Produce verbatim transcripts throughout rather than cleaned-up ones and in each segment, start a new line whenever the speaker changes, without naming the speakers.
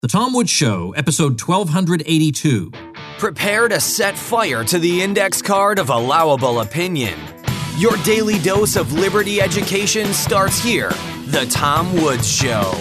The Tom Woods Show, episode twelve eighty-two.
Prepare to set fire to the index card of allowable opinion. Your daily dose of liberty education starts here. The Tom Woods Show.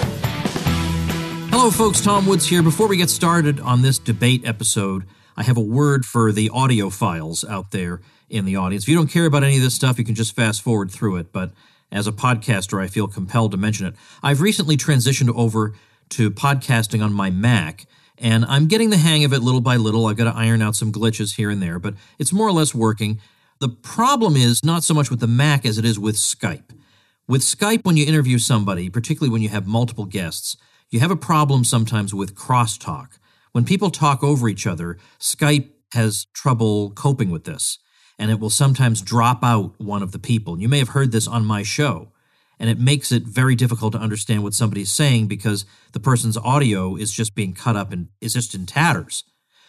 Hello, folks. Tom Woods here. Before we get started on this debate episode, I have a word for the audiophiles out there in the audience. If you don't care about any of this stuff, you can just fast forward through it. But as a podcaster, I feel compelled to mention it. I've recently transitioned over to podcasting on my Mac, and I'm getting the hang of it little by little. I've got to iron out some glitches here and there, but it's more or less working. The problem is not so much with the Mac as it is with Skype. With Skype, when you interview somebody, particularly when you have multiple guests, you have a problem sometimes with crosstalk. When people talk over each other, Skype has trouble coping with this, and it will sometimes drop out one of the people. You may have heard this on my show. And it makes it very difficult to understand what somebody's saying because the person's audio is just being cut up and is just in tatters.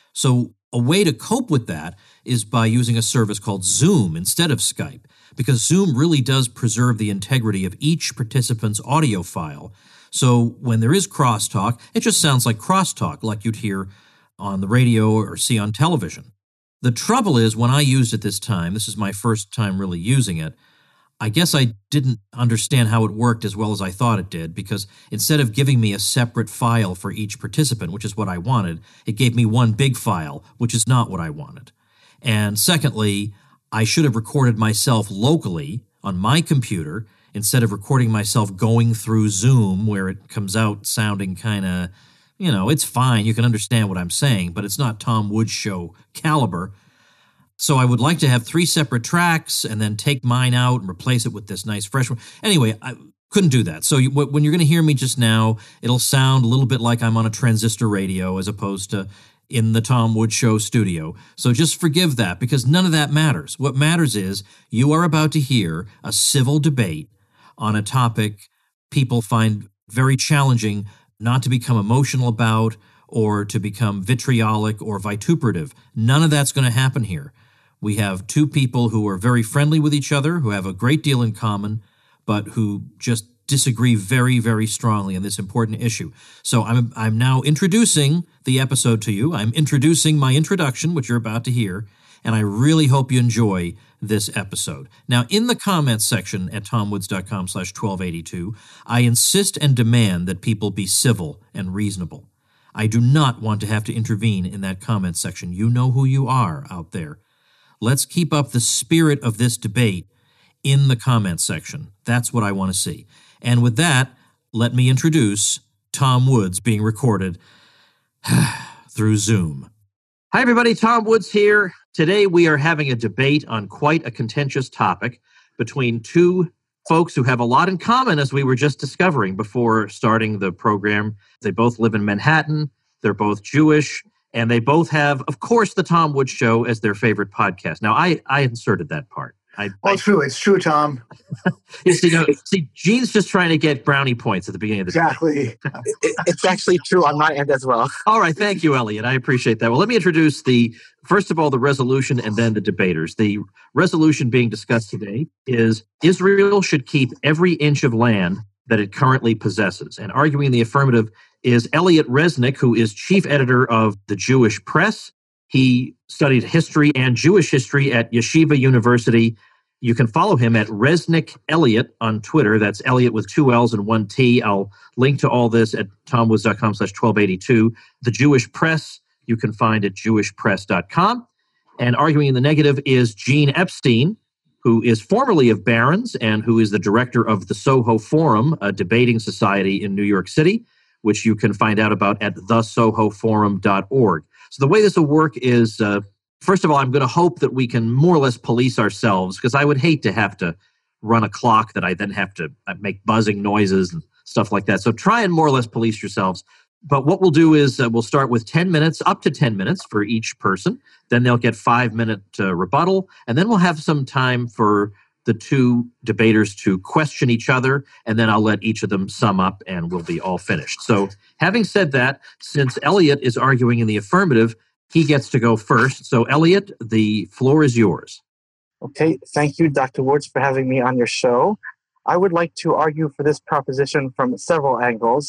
So a way to cope with that is by using a service called Zoom instead of Skype, because Zoom really does preserve the integrity of each participant's audio file. So when there is crosstalk, it just sounds like crosstalk, like you'd hear on the radio or see on television. The trouble is, when I used it this time, this is my first time really using it, I guess I didn't understand how it worked as well as I thought it did, because instead of giving me a separate file for each participant, which is what I wanted, it gave me one big file, which is not what I wanted. And secondly, I should have recorded myself locally on my computer instead of recording myself going through Zoom, where it comes out sounding kind of, you know, it's fine. You can understand what I'm saying, but it's not Tom Woods Show caliber. So I would like to have three separate tracks and then take mine out and replace it with this nice fresh one. Anyway, I couldn't do that. So you, when you're going to hear me just now, it'll sound a little bit like I'm on a transistor radio as opposed to in the Tom Woods Show studio. So just forgive that, because none of that matters. What matters is you are about to hear a civil debate on a topic people find very challenging not to become emotional about or to become vitriolic or vituperative. None of that's going to happen here. We have two people who are very friendly with each other, who have a great deal in common, but who just disagree very, very strongly on this important issue. So I'm I'm now introducing the episode to you. I'm introducing my introduction, which you're about to hear, and I really hope you enjoy this episode. Now, in the comments section at tomwoods.com slash 1282, I insist and demand that people be civil and reasonable. I do not want to have to intervene in that comment section. You know who you are out there. Let's keep up the spirit of this debate in the comments section. That's what I want to see. And with that, let me introduce Tom Woods being recorded through Zoom. Hi, everybody. Tom Woods here. Today we are having a debate on quite a contentious topic between two folks who have a lot in common, as we were just discovering before starting the program. They both live in Manhattan. They're both Jewish. And they both have, of course, the Tom Woods Show as their favorite podcast. Now, I, I inserted that part. I,
well, it's true. It's true, Tom.
you see, no, see, Gene's just trying to get brownie points at the beginning of the
Exactly.
it, it's actually true on my end as well.
All right. Thank you, Elliot. I appreciate that. Well, let me introduce the, first of all, the resolution and then the debaters. The resolution being discussed today is Israel should keep every inch of land that it currently possesses. And arguing in the affirmative is Elliot Resnick, who is chief editor of the Jewish Press. He studied history and Jewish history at Yeshiva University. You can follow him at Resnick Elliot on Twitter. That's Elliot with two L's and one T. I'll link to all this at tomwoods.com slash 1282. The Jewish Press, you can find at jewish press dot com. And arguing in the negative is Gene Epstein, who is formerly of Barron's and who is the director of the Soho Forum, a debating society in New York City, which you can find out about at the soho forum dot org. So the way this will work is, uh, first of all, I'm going to hope that we can more or less police ourselves, because I would hate to have to run a clock that I then have to make buzzing noises and stuff like that. So try and more or less police yourselves. But what we'll do is uh, we'll start with ten minutes, up to ten minutes for each person. Then they'll get five-minute uh, rebuttal. And then we'll have some time for the two debaters to question each other, and then I'll let each of them sum up and we'll be all finished. So having said that, since Elliot is arguing in the affirmative, he gets to go first. So Elliot, the floor is yours.
Okay, thank you, Doctor Woods, for having me on your show. I would like to argue for this proposition from several angles.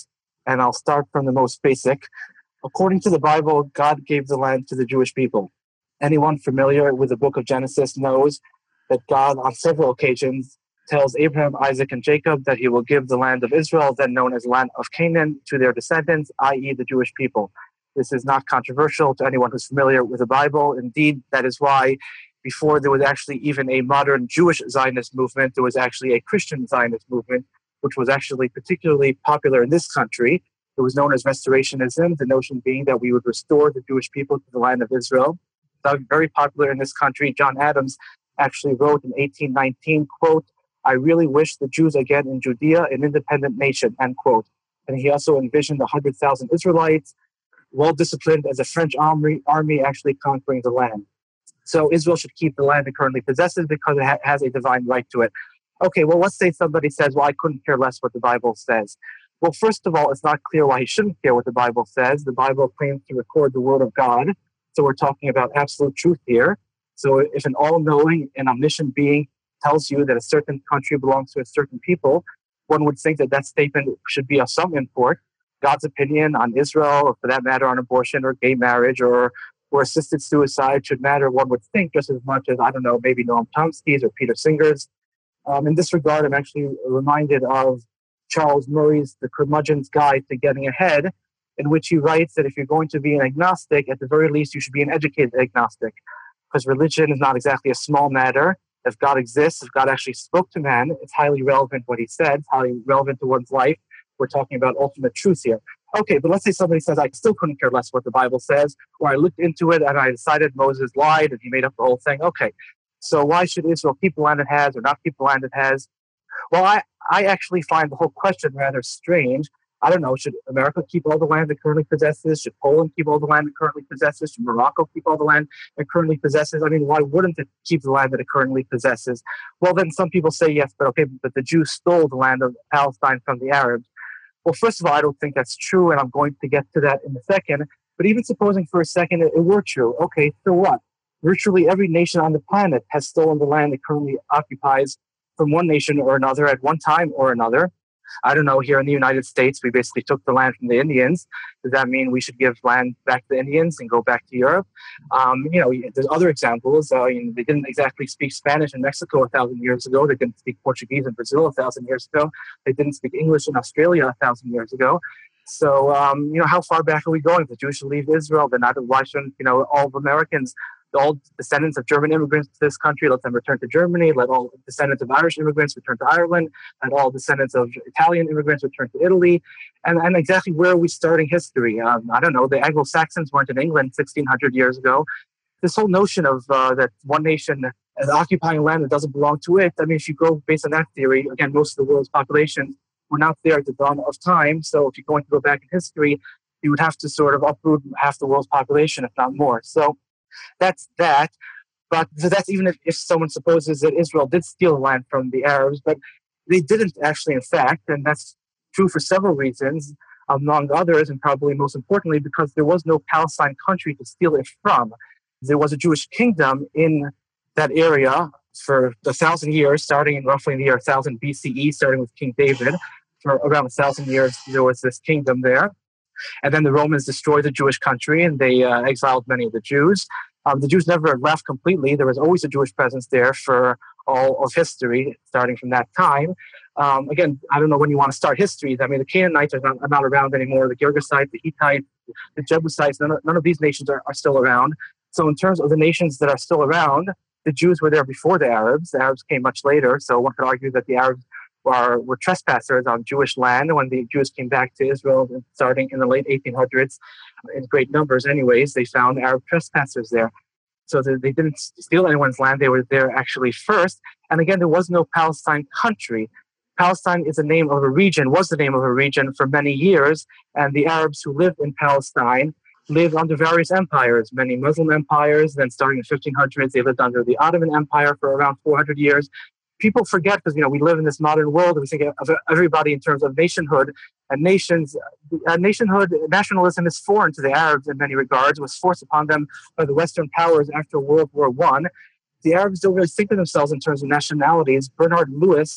and I'll start from the most basic. According to the Bible, God gave the land to the Jewish people. Anyone familiar with the book of Genesis knows that God, on several occasions, tells Abraham, Isaac, and Jacob that he will give the land of Israel, then known as the land of Canaan, to their descendants, that is the Jewish people. This is not controversial to anyone who's familiar with the Bible. Indeed, that is why before there was actually even a modern Jewish Zionist movement, there was actually a Christian Zionist movement, which was actually particularly popular in this country. It was known as Restorationism, the notion being that we would restore the Jewish people to the land of Israel. That was very popular in this country. John Adams actually wrote in eighteen nineteen, quote, "I really wish the Jews again in Judea, an independent nation," end quote. And he also envisioned one hundred thousand Israelites, well-disciplined as a French army, army actually conquering the land. So Israel should keep the land it currently possesses because it ha- has a divine right to it. Okay, well, let's say somebody says, well, I couldn't care less what the Bible says. Well, first of all, it's not clear why he shouldn't care what the Bible says. The Bible claims to record the word of God. So we're talking about absolute truth here. So if an all-knowing and omniscient being tells you that a certain country belongs to a certain people, one would think that that statement should be of some import. God's opinion on Israel, or for that matter on abortion or gay marriage or, or assisted suicide should matter, one would think, just as much as, I don't know, maybe Noam Chomsky's or Peter Singer's. Um, in this regard, I'm actually reminded of Charles Murray's The Curmudgeon's Guide to Getting Ahead, in which he writes that if you're going to be an agnostic, at the very least, you should be an educated agnostic, because religion is not exactly a small matter. If God exists, if God actually spoke to man, it's highly relevant what he said, it's highly relevant to one's life. We're talking about ultimate truth here. Okay, but let's say somebody says, I still couldn't care less what the Bible says, or I looked into it and I decided Moses lied and he made up the whole thing. Okay, so why should Israel keep the land it has or not keep the land it has? Well, I, I actually find the whole question rather strange. I don't know, should America keep all the land it currently possesses? Should Poland keep all the land it currently possesses? Should Morocco keep all the land it currently possesses? I mean, why wouldn't it keep the land that it currently possesses? Well, then some people say, yes, but okay, but the Jews stole the land of Palestine from the Arabs. Well, first of all, I don't think that's true, and I'm going to get to that in a second. But even supposing for a second it, it were true, okay, so what? Virtually every nation on the planet has stolen the land it currently occupies from one nation or another at one time or another. I don't know, here in the United States, we basically took the land from the Indians. Does that mean we should give land back to the Indians and go back to Europe? Um, you know, there's other examples. Uh, you know, they didn't exactly speak Spanish in Mexico a thousand years ago. They didn't speak Portuguese in Brazil a thousand years ago. They didn't speak English in Australia a thousand years ago. So, um, you know, how far back are we going? If the Jews should leave Israel, then not, why shouldn't, you know, all of Americans, all descendants of German immigrants to this country, let them return to Germany, let all descendants of Irish immigrants return to Ireland, let all descendants of Italian immigrants return to Italy. And, and exactly where are we starting history? Um, I don't know, the Anglo-Saxons weren't in England sixteen hundred years ago. This whole notion of uh, that one nation is occupying land that doesn't belong to it, I mean, if you go based on that theory, again, most of the world's population were not there at the dawn of time. So if you're going to go back in history, you would have to sort of uproot half the world's population, if not more. So that's that. But that's even if, if someone supposes that Israel did steal land from the Arabs, but they didn't actually, in fact, and that's true for several reasons, among others, and probably most importantly, because there was no Palestine country to steal it from. There was a Jewish kingdom in that area for a thousand years, starting in roughly in the year one thousand B C E, starting with King David. For around a thousand years, there was this kingdom there. And then the Romans destroyed the Jewish country and they uh, exiled many of the Jews. Um, the Jews never left completely. There was always a Jewish presence there for all of history, starting from that time. Um, again, I don't know when you want to start history. I mean, the Canaanites are not, are not around anymore. The Girgasites, the Hittites, the Jebusites, none of, none of these nations are, are still around. So in terms of the nations that are still around, the Jews were there before the Arabs. The Arabs came much later. So one could argue that the Arabs were, were trespassers on Jewish land when the Jews came back to Israel starting in the late eighteen hundreds. In great numbers anyways, they found Arab trespassers there. So they didn't steal anyone's land. They were there actually first. And again, there was no Palestine country. Palestine is the name of a region, was the name of a region for many years. And the Arabs who lived in Palestine lived under various empires, many Muslim empires. Then starting in the fifteen hundreds, they lived under the Ottoman Empire for around four hundred years. People forget because, you know, we live in this modern world and we think of everybody in terms of nationhood. And nations, uh, nationhood, nationalism is foreign to the Arabs in many regards. It was forced upon them by the Western powers after World War One. The Arabs don't really think of themselves in terms of nationalities. Bernard Lewis,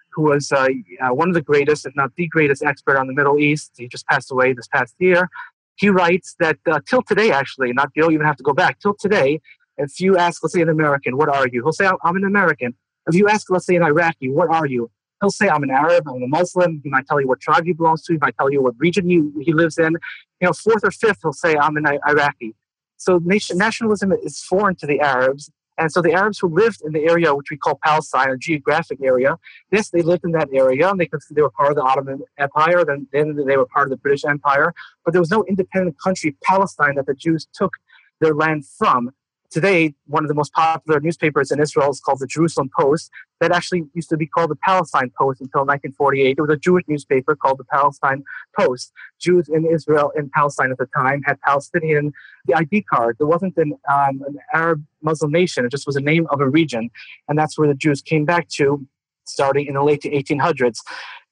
who was uh, uh, one of the greatest, if not the greatest expert on the Middle East. He just passed away this past year. He writes that uh, till today, actually, not you don't even have to go back, till today, if you ask, let's say, an American, what are you? He'll say, I'm an American. If you ask, let's say, an Iraqi, what are you? He'll say, I'm an Arab, I'm a Muslim. He might tell you what tribe he belongs to. He might tell you what region he, he lives in. You know, fourth or fifth, he'll say, I'm an Iraqi. So nation, nationalism is foreign to the Arabs. And so the Arabs who lived in the area which we call Palestine, a geographic area, yes, they lived in that area, and they considered they were part of the Ottoman Empire, then, then they were part of the British Empire, but there was no independent country, Palestine, that the Jews took their land from. Today, one of the most popular newspapers in Israel is called the Jerusalem Post. That actually used to be called the Palestine Post until nineteen forty-eight. It was a Jewish newspaper called the Palestine Post. Jews in Israel and Palestine at the time had Palestinian the I D card. There wasn't an, um, an Arab Muslim nation. It just was a name of a region. And that's where the Jews came back to starting in the late eighteen hundreds.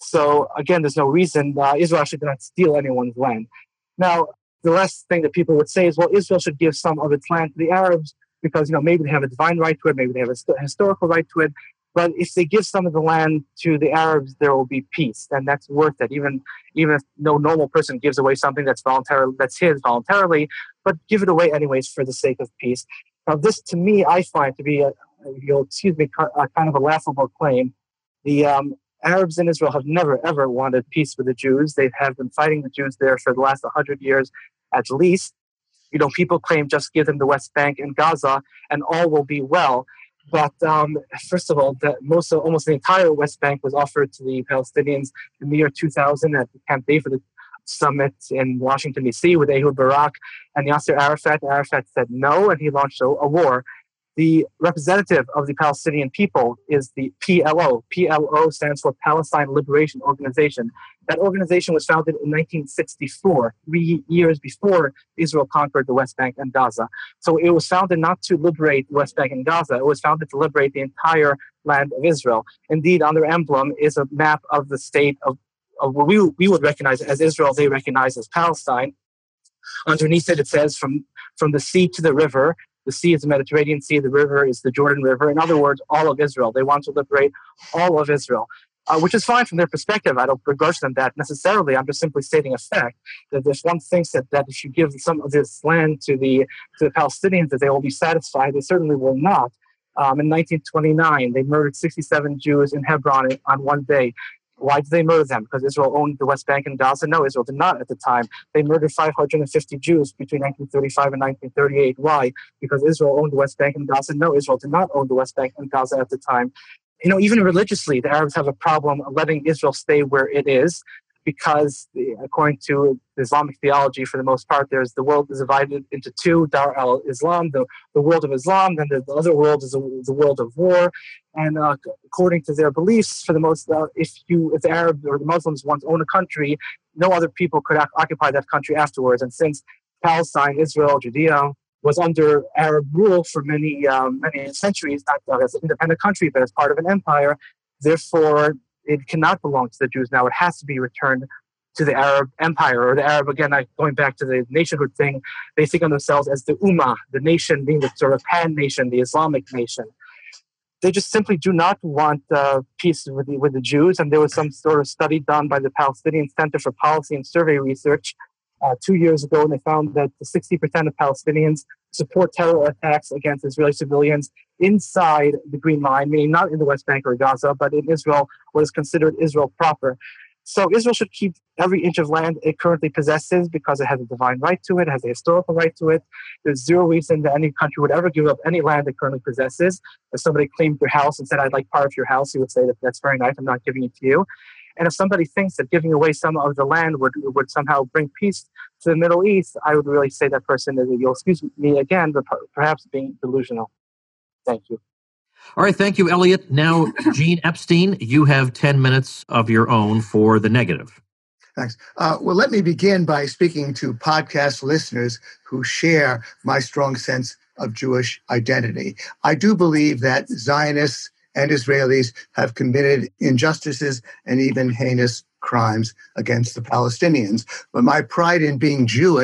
So again, there's no reason. Uh, Israel actually did not steal anyone's land. Now, the last thing that people would say is, well, Israel should give some of its land to the Arabs because, you know, maybe they have a divine right to it, maybe they have a historical right to it. But if they give some of the land to the Arabs, there will be peace, and that's worth it. Even even if no normal person gives away something that's voluntarily that's his voluntarily, but give it away anyways for the sake of peace. Now, this to me, I find to be a, you'll excuse me, a kind of a laughable claim. The um, Arabs in Israel have never, ever wanted peace with the Jews. They have been fighting the Jews there for the last one hundred years at least. You know, people claim just give them the West Bank and Gaza and all will be well. But um, first of all, the, most of, almost the entire West Bank was offered to the Palestinians in the year two thousand at the Camp David summit in Washington, D C with Ehud Barak and Yasser Arafat. Arafat said no, and he launched a, a war. The representative of the Palestinian people is the P L O. P L O stands for Palestine Liberation Organization. That organization was founded in nineteen sixty-four, three years before Israel conquered the West Bank and Gaza. So it was founded not to liberate the West Bank and Gaza. It was founded to liberate the entire land of Israel. Indeed, on their emblem is a map of the state of, of what we, we would recognize as Israel, they recognize as Palestine. Underneath it, it says from, from the sea to the river. The sea is the Mediterranean Sea. The river is the Jordan River. In other words, all of Israel. They want to liberate all of Israel, uh, which is fine from their perspective. I don't begrudge them that necessarily. I'm just simply stating a fact that if one thinks that, that if you give some of this land to the to the Palestinians, that they will be satisfied, they certainly will not. Um, in nineteen twenty-nine, they murdered sixty-seven Jews in Hebron on one day. Why did they murder them? Because Israel owned the West Bank and Gaza? No, Israel did not at the time. They murdered five hundred fifty Jews between nineteen thirty-five and nineteen thirty-eight. Why? Because Israel owned the West Bank and Gaza? No, Israel did not own the West Bank and Gaza at the time. You know, even religiously, the Arabs have a problem letting Israel stay where it is because, according to Islamic theology, for the most part, there's the world is divided into two, Dar al-Islam, the, the world of Islam, then the, the other world is the, the world of war. And uh, according to their beliefs, for the most, uh, if you, if the Arabs or the Muslims want to own a country, no other people could occupy that country afterwards. And since Palestine, Israel, Judea was under Arab rule for many um, many centuries, not as an independent country, but as part of an empire, therefore it cannot belong to the Jews now. It has to be returned to the Arab Empire, or the Arab, again, going back to the nationhood thing, they think of themselves as the Ummah, the nation being the sort of pan-nation, the Islamic nation. They just simply do not want uh, peace with the, with the Jews. And there was some sort of study done by the Palestinian Center for Policy and Survey Research uh, two years ago, and they found that sixty percent of Palestinians support terror attacks against Israeli civilians inside the Green Line, meaning not in the West Bank or Gaza, but in Israel, what is considered Israel proper. So Israel should keep every inch of land it currently possesses because it has a divine right to it, has a historical right to it. There's zero reason that any country would ever give up any land it currently possesses. If somebody claimed your house and said, I'd like part of your house, you would say that that's very nice, I'm not giving it to you. And if somebody thinks that giving away some of the land would, would somehow bring peace to the Middle East, I would really say that person is, you'll excuse me again, but perhaps being delusional. Thank you.
All right, thank you, Elliot. Now, Gene Epstein, you have ten minutes of your own for the negative.
Thanks. Uh, well, let me begin by speaking to podcast listeners who share my strong sense of Jewish identity. I do believe that Zionists and Israelis have committed injustices and even heinous crimes against the Palestinians. But my pride in being Jewish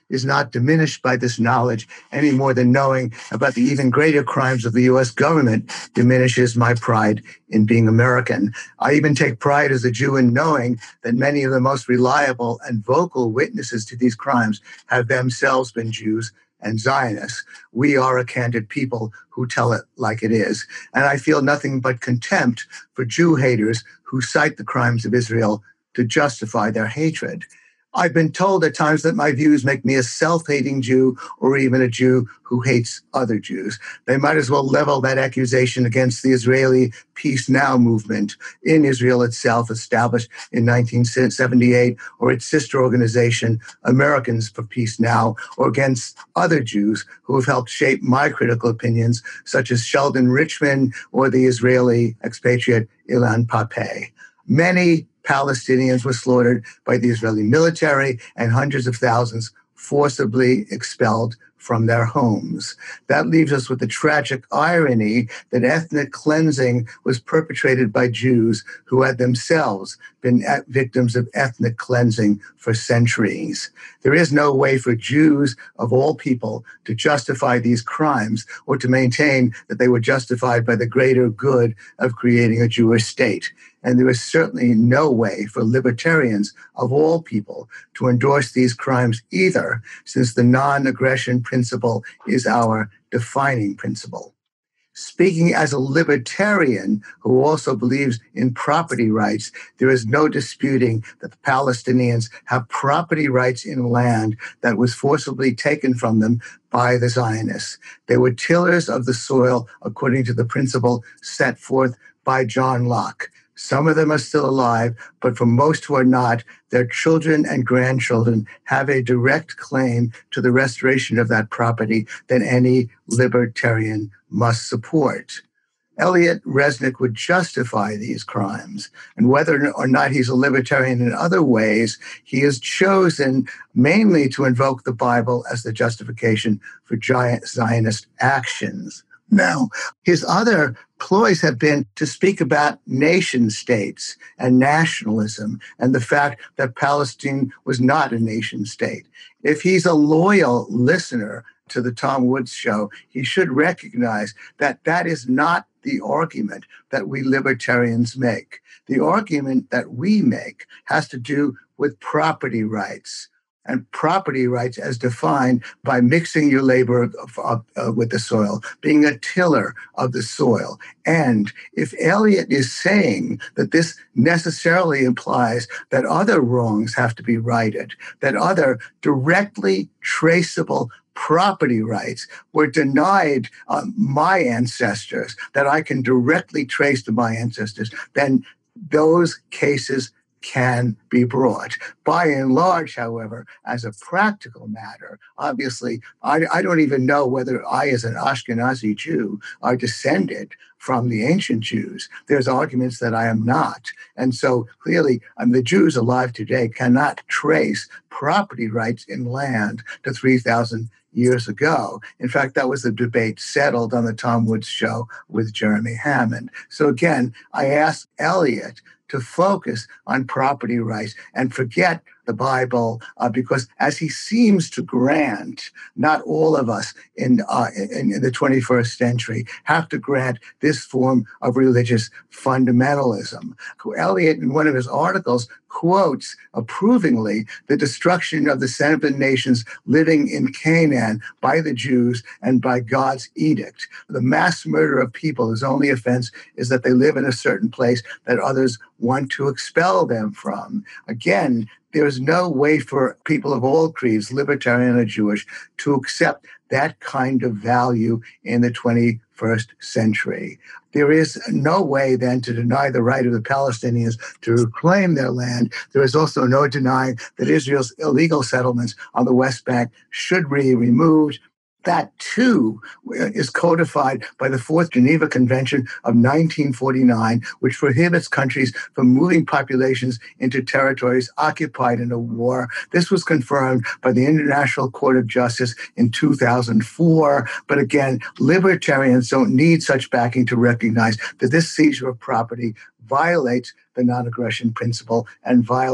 is not diminished by this knowledge any more than knowing about the even greater crimes of the U S government diminishes my pride in being American. I even take pride as a Jew in knowing that many of the most reliable and vocal witnesses to these crimes have themselves been Jews and Zionists. We are a candid people who tell it like it is. And I feel nothing but contempt for Jew haters who cite the crimes of Israel to justify their hatred. I've been told at times that my views make me a self-hating Jew or even a Jew who hates other Jews. They might as well level that accusation against the Israeli Peace Now movement in Israel itself, established in nineteen seventy-eight, or its sister organization, Americans for Peace Now, or against other Jews who have helped shape my critical opinions, such as Sheldon Richman or the Israeli expatriate Ilan Pappé. Many Palestinians were slaughtered by the Israeli military and hundreds of thousands forcibly expelled from their homes. That leaves us with the tragic irony that ethnic cleansing was perpetrated by Jews who had themselves been victims of ethnic cleansing for centuries. There is no way for Jews of all people to justify these crimes or to maintain that they were justified by the greater good of creating a Jewish state. And there is certainly no way for libertarians of all people to endorse these crimes either, since the non-aggression principle is our defining principle. Speaking as a libertarian who also believes in property rights, there is no disputing that the Palestinians have property rights in land that was forcibly taken from them by the Zionists. They were tillers of the soil according to the principle set forth by John Locke. Some of them are still alive, but for most who are not, their children and grandchildren have a direct claim to the restoration of that property that any libertarian must support. Elliot Resnick would justify these crimes, and whether or not he's a libertarian in other ways, he has chosen mainly to invoke the Bible as the justification for Zionist actions. Now, his other ploys have been to speak about nation states and nationalism and the fact that Palestine was not a nation state. If he's a loyal listener to the Tom Woods Show, he should recognize that that is not the argument that we libertarians make. The argument that we make has to do with property rights. And property rights as defined by mixing your labor uh, uh, with the soil, being a tiller of the soil. And if Elliot is saying that this necessarily implies that other wrongs have to be righted, that other directly traceable property rights were denied uh, my ancestors, that I can directly trace to my ancestors, then those cases can be brought. By and large, however, as a practical matter, obviously, I, I don't even know whether I, as an Ashkenazi Jew, are descended from the ancient Jews. There's arguments that I am not. And so clearly, um, the Jews alive today cannot trace property rights in land to three thousand years ago. In fact, that was the debate settled on the Tom Woods Show with Jeremy Hammond. So again, I asked Elliot to focus on property rights and forget the Bible, uh, because as he seems to grant, not all of us in, uh, in, in the twenty-first century have to grant this form of religious fundamentalism. Elliot, in one of his articles, quotes approvingly the destruction of the seven nations living in Canaan by the Jews and by God's edict. The mass murder of people, whose only offense is that they live in a certain place that others want to expel them from. Again, there is no way for people of all creeds, libertarian or Jewish, to accept that kind of value in the twenty-first century. There is no way then to deny the right of the Palestinians to reclaim their land. There is also no denying that Israel's illegal settlements on the West Bank should be removed. That, too, is codified by the Fourth Geneva Convention of nineteen forty-nine, which prohibits countries from moving populations into territories occupied in a war. This was confirmed by the International Court of Justice in two thousand four. But again, libertarians don't need such backing to recognize that this seizure of property violates the non-aggression principle and violates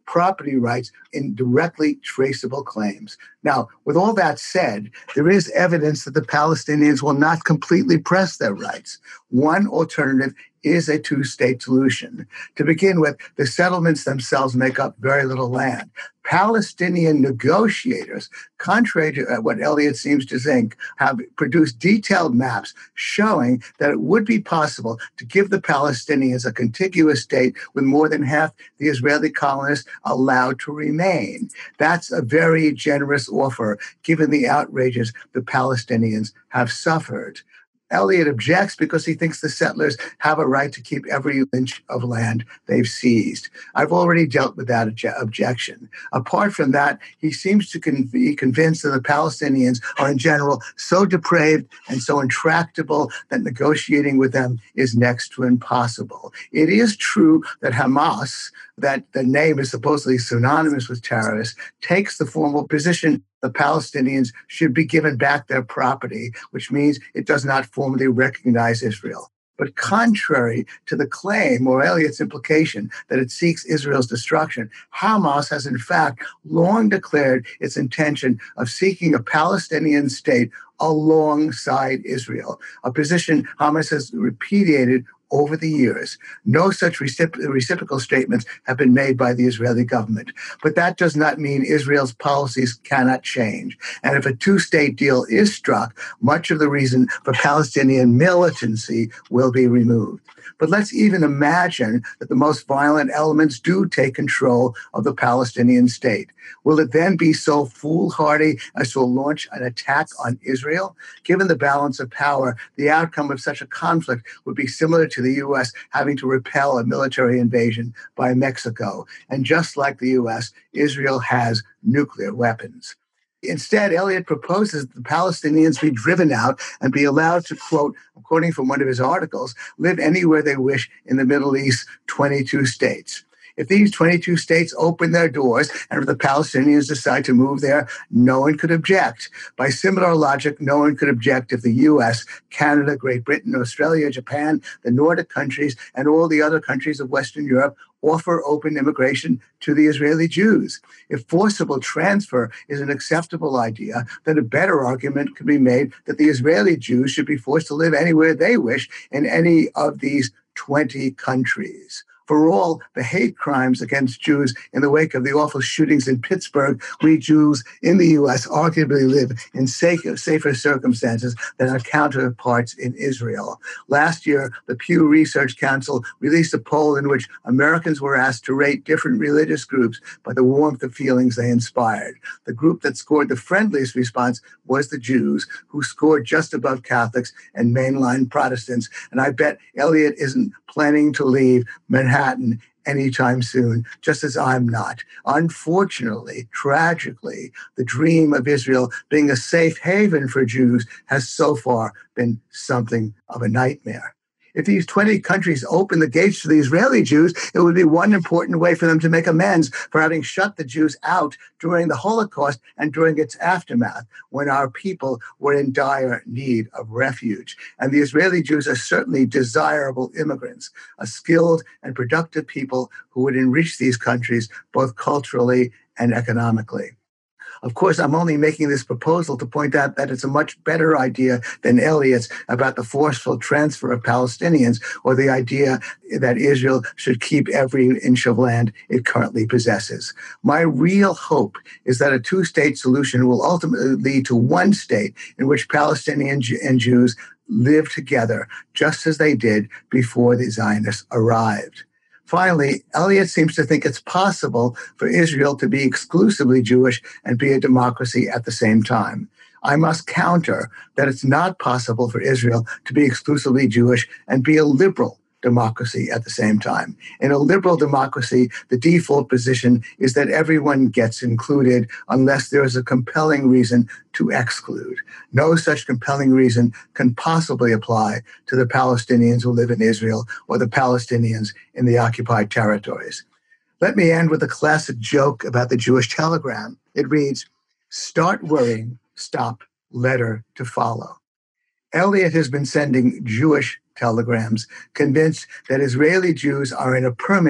property rights in directly traceable claims. Now, with all that said, there is evidence that the Palestinians will not completely press their rights. One alternative is a two-state solution. To begin with, the settlements themselves make up very little land. Palestinian negotiators, contrary to what Elliott seems to think, have produced detailed maps showing that it would be possible to give the Palestinians a contiguous state with more than half the Israeli colonists allowed to remain. That's a very generous offer, given the outrages the Palestinians have suffered. Elliott objects because he thinks the settlers have a right to keep every inch of land they've seized. I've already dealt with that obje- objection. Apart from that, he seems to con- be convinced that the Palestinians are in general so depraved and so intractable that negotiating with them is next to impossible. It is true that Hamas, that the name is supposedly synonymous with terrorists, takes the formal position the Palestinians should be given back their property, which means it does not formally recognize Israel. But contrary to the claim or Elliott's implication that it seeks Israel's destruction, Hamas has in fact long declared its intention of seeking a Palestinian state alongside Israel, a position Hamas has repudiated over the years. No such recipro- reciprocal statements have been made by the Israeli government. But that does not mean Israel's policies cannot change. And if a two-state deal is struck, much of the reason for Palestinian militancy will be removed. But let's even imagine that the most violent elements do take control of the Palestinian state. Will it then be so foolhardy as to launch an attack on Israel? Given the balance of power, the outcome of such a conflict would be similar to the U S having to repel a military invasion by Mexico. And just like the U S, Israel has nuclear weapons. Instead, Elliott proposes that the Palestinians be driven out and be allowed to, quote, quoting from one of his articles, live anywhere they wish in the Middle East's twenty-two states. If these twenty-two states open their doors and if the Palestinians decide to move there, no one could object. By similar logic, no one could object if the U S, Canada, Great Britain, Australia, Japan, the Nordic countries, and all the other countries of Western Europe offer open immigration to the Israeli Jews. If forcible transfer is an acceptable idea, then a better argument could be made that the Israeli Jews should be forced to live anywhere they wish in any of these twenty countries. For all the hate crimes against Jews in the wake of the awful shootings in Pittsburgh, we Jews in the U S arguably live in safer, safer circumstances than our counterparts in Israel. Last year, the Pew Research Council released a poll in which Americans were asked to rate different religious groups by the warmth of feelings they inspired. The group that scored the friendliest response was the Jews, who scored just above Catholics and mainline Protestants. And I bet Elliott isn't planning to leave Manhattan anytime soon, just as I'm not. Unfortunately, tragically, the dream of Israel being a safe haven for Jews has so far been something of a nightmare. If these twenty countries open the gates to the Israeli Jews, it would be one important way for them to make amends for having shut the Jews out during the Holocaust and during its aftermath, when our people were in dire need of refuge. And the Israeli Jews are certainly desirable immigrants, a skilled and productive people who would enrich these countries both culturally and economically. Of course, I'm only making this proposal to point out that it's a much better idea than Elliott's about the forceful transfer of Palestinians or the idea that Israel should keep every inch of land it currently possesses. My real hope is that a two-state solution will ultimately lead to one state in which Palestinians and Jews live together, just as they did before the Zionists arrived. Finally, Elliott seems to think it's possible for Israel to be exclusively Jewish and be a democracy at the same time. I must counter that it's not possible for Israel to be exclusively Jewish and be a liberal democracy at the same time. In a liberal democracy, the default position is that everyone gets included unless there is a compelling reason to exclude. No such compelling reason can possibly apply to the Palestinians who live in Israel or the Palestinians in the occupied territories. Let me end with a classic joke about the Jewish telegram. It reads, "Start worrying, stop, letter to follow." Elliott has been sending Jewish telegrams, convinced that Israeli Jews are in a permanent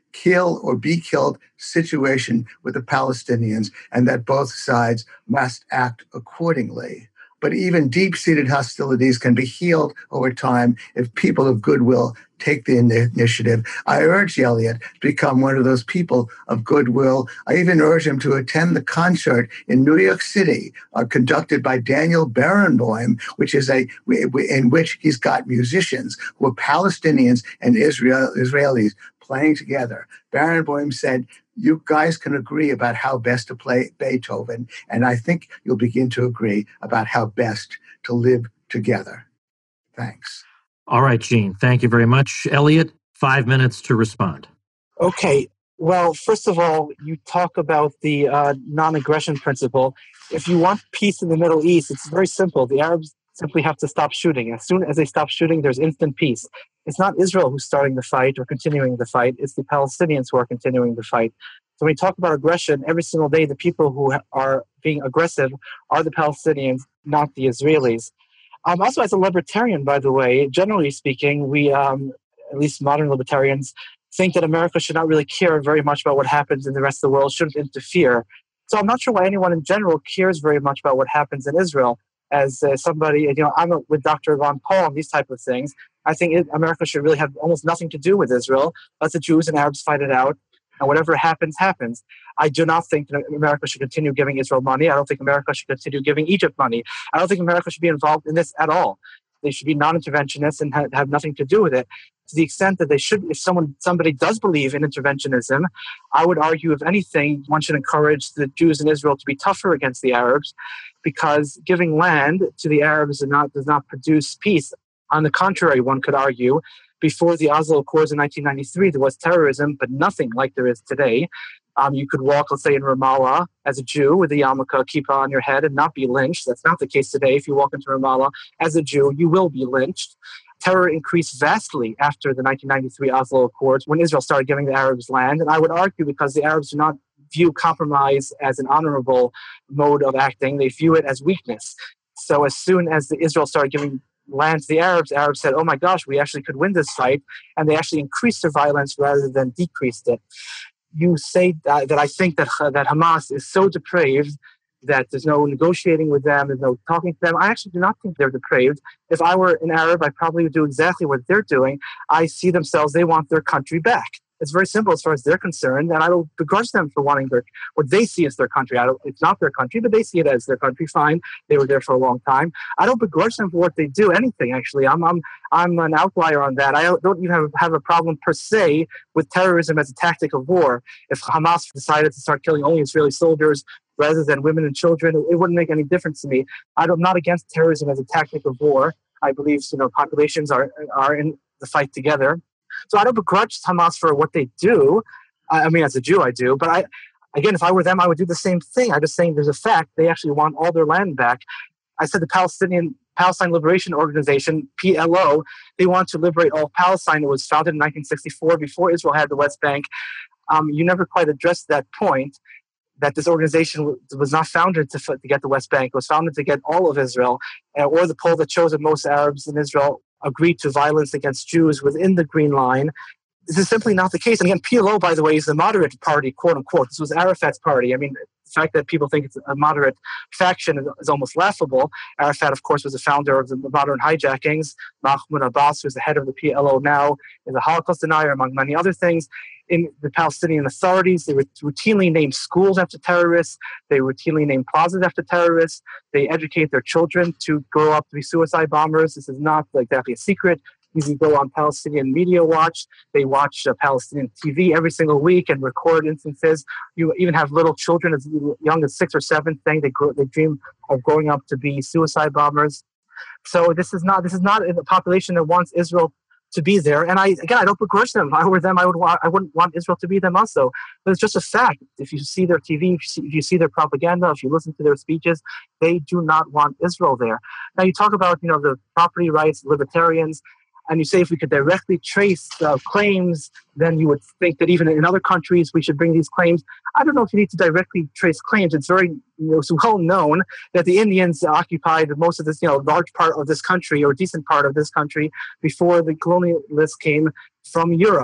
kill or be killed situation with the Palestinians, and that both sides must act accordingly. But even deep-seated hostilities can be healed over time if people of goodwill take the initiative. I urge Elliot to become one of those people of goodwill. I even urge him to attend the concert in New York City, uh, conducted by Daniel Barenboim, which is a in which he's got musicians who are Palestinians and Israel Israelis playing together. Barenboim said, "You guys can agree about how best to play Beethoven, and I think you'll begin to agree about how best to live together." Thanks.
All right, Gene, thank you very much. Elliot, five minutes to respond.
Okay. Well, first of all, you talk about the uh, non-aggression principle. If you want peace in the Middle East, it's very simple. The Arabs simply have to stop shooting. As soon as they stop shooting, there's instant peace. It's not Israel who's starting the fight or continuing the fight. It's the Palestinians who are continuing the fight. So when we talk about aggression, every single day, the people who are being aggressive are the Palestinians, not the Israelis. Um, also, as a libertarian, by the way, generally speaking, we, um, at least modern libertarians, think that America should not really care very much about what happens in the rest of the world, shouldn't interfere. So I'm not sure why anyone in general cares very much about what happens in Israel. As uh, somebody, you know, I'm a, with Doctor Ron Paul and these type of things. I think it, America should really have almost nothing to do with Israel. Let the Jews and Arabs fight it out, and whatever happens, happens. I do not think that America should continue giving Israel money. I don't think America should continue giving Egypt money. I don't think America should be involved in this at all. They should be non-interventionists and ha- have nothing to do with it. To the extent that they should, if someone, somebody does believe in interventionism, I would argue, if anything, one should encourage the Jews in Israel to be tougher against the Arabs, because giving land to the Arabs does not, does not produce peace. On the contrary, one could argue, before the Oslo Accords in nineteen ninety-three, there was terrorism, but nothing like there is today. Um, you could walk, let's say, in Ramallah as a Jew with a yarmulke, kippah on your head, and not be lynched. That's not the case today. If you walk into Ramallah as a Jew, you will be lynched. Terror increased vastly after the nineteen ninety-three Oslo Accords, when Israel started giving the Arabs land. And I would argue, because the Arabs do not view compromise as an honorable mode of acting, they view it as weakness. So as soon as the Israel started giving land to the Arabs, Arabs said, oh my gosh, we actually could win this fight. And they actually increased their violence rather than decreased it. You say that, that I think that, that Hamas is so depraved that there's no negotiating with them, there's no talking to them. I actually do not think they're depraved. If I were an Arab, I probably would do exactly what they're doing. I see themselves, they want their country back. It's very simple as far as they're concerned, and I don't begrudge them for wanting their, what they see as their country. I don't, it's not their country, but they see it as their country. Fine, they were there for a long time. I don't begrudge them for what they do. Anything, actually. I'm I'm I'm an outlier on that. I don't even have, have a problem per se with terrorism as a tactic of war. If Hamas decided to start killing only Israeli soldiers rather than women and children, it, it wouldn't make any difference to me. I don't, I'm not against terrorism as a tactic of war. I believe, you know, populations are are in the fight together. So I don't begrudge Hamas for what they do. I mean, as a Jew, I do. But I, again, if I were them, I would do the same thing. I'm just saying there's a fact. They actually want all their land back. I said the Palestinian Palestine Liberation Organization, P L O, they want to liberate all Palestine. It was founded in nineteen sixty-four, before Israel had the West Bank. Um, you never quite addressed that point, that this organization was not founded to, to get the West Bank. It was founded to get all of Israel, uh, or the poll that shows that most Arabs in Israel agreed to violence against Jews within the Green Line. This is simply not the case. And again, P L O, by the way, is the moderate party, quote unquote. This was Arafat's party. I mean, the fact that people think it's a moderate faction is, is almost laughable. Arafat, of course, was the founder of the modern hijackings. Mahmoud Abbas, who's the head of the P L O now, is a Holocaust denier, among many other things. In the Palestinian authorities, they routinely name schools after terrorists. They routinely name plazas after terrorists. They educate their children to grow up to be suicide bombers. This is not exactly a secret. You can go on Palestinian Media Watch. They watch uh, Palestinian T V every single week and record instances. You even have little children as young as six or seven saying they grow, they dream of growing up to be suicide bombers. So this is not this is not a population that wants Israel to be there. And I again, I don't begrudge them. If I were them, I would want, I wouldn't want Israel to be them also. But it's just a fact. If you see their T V, if you see, if you see their propaganda, if you listen to their speeches, they do not want Israel there. Now you talk about, you know, the property rights, libertarians. And you say if we could directly trace uh, claims, then you would think that even in other countries we should bring these claims. I don't know if you need to directly trace claims. It's very, you know, it's well known that the Indians occupied most of this, you know, large part of this country, or a decent part of this country, before the colonialists came from Europe.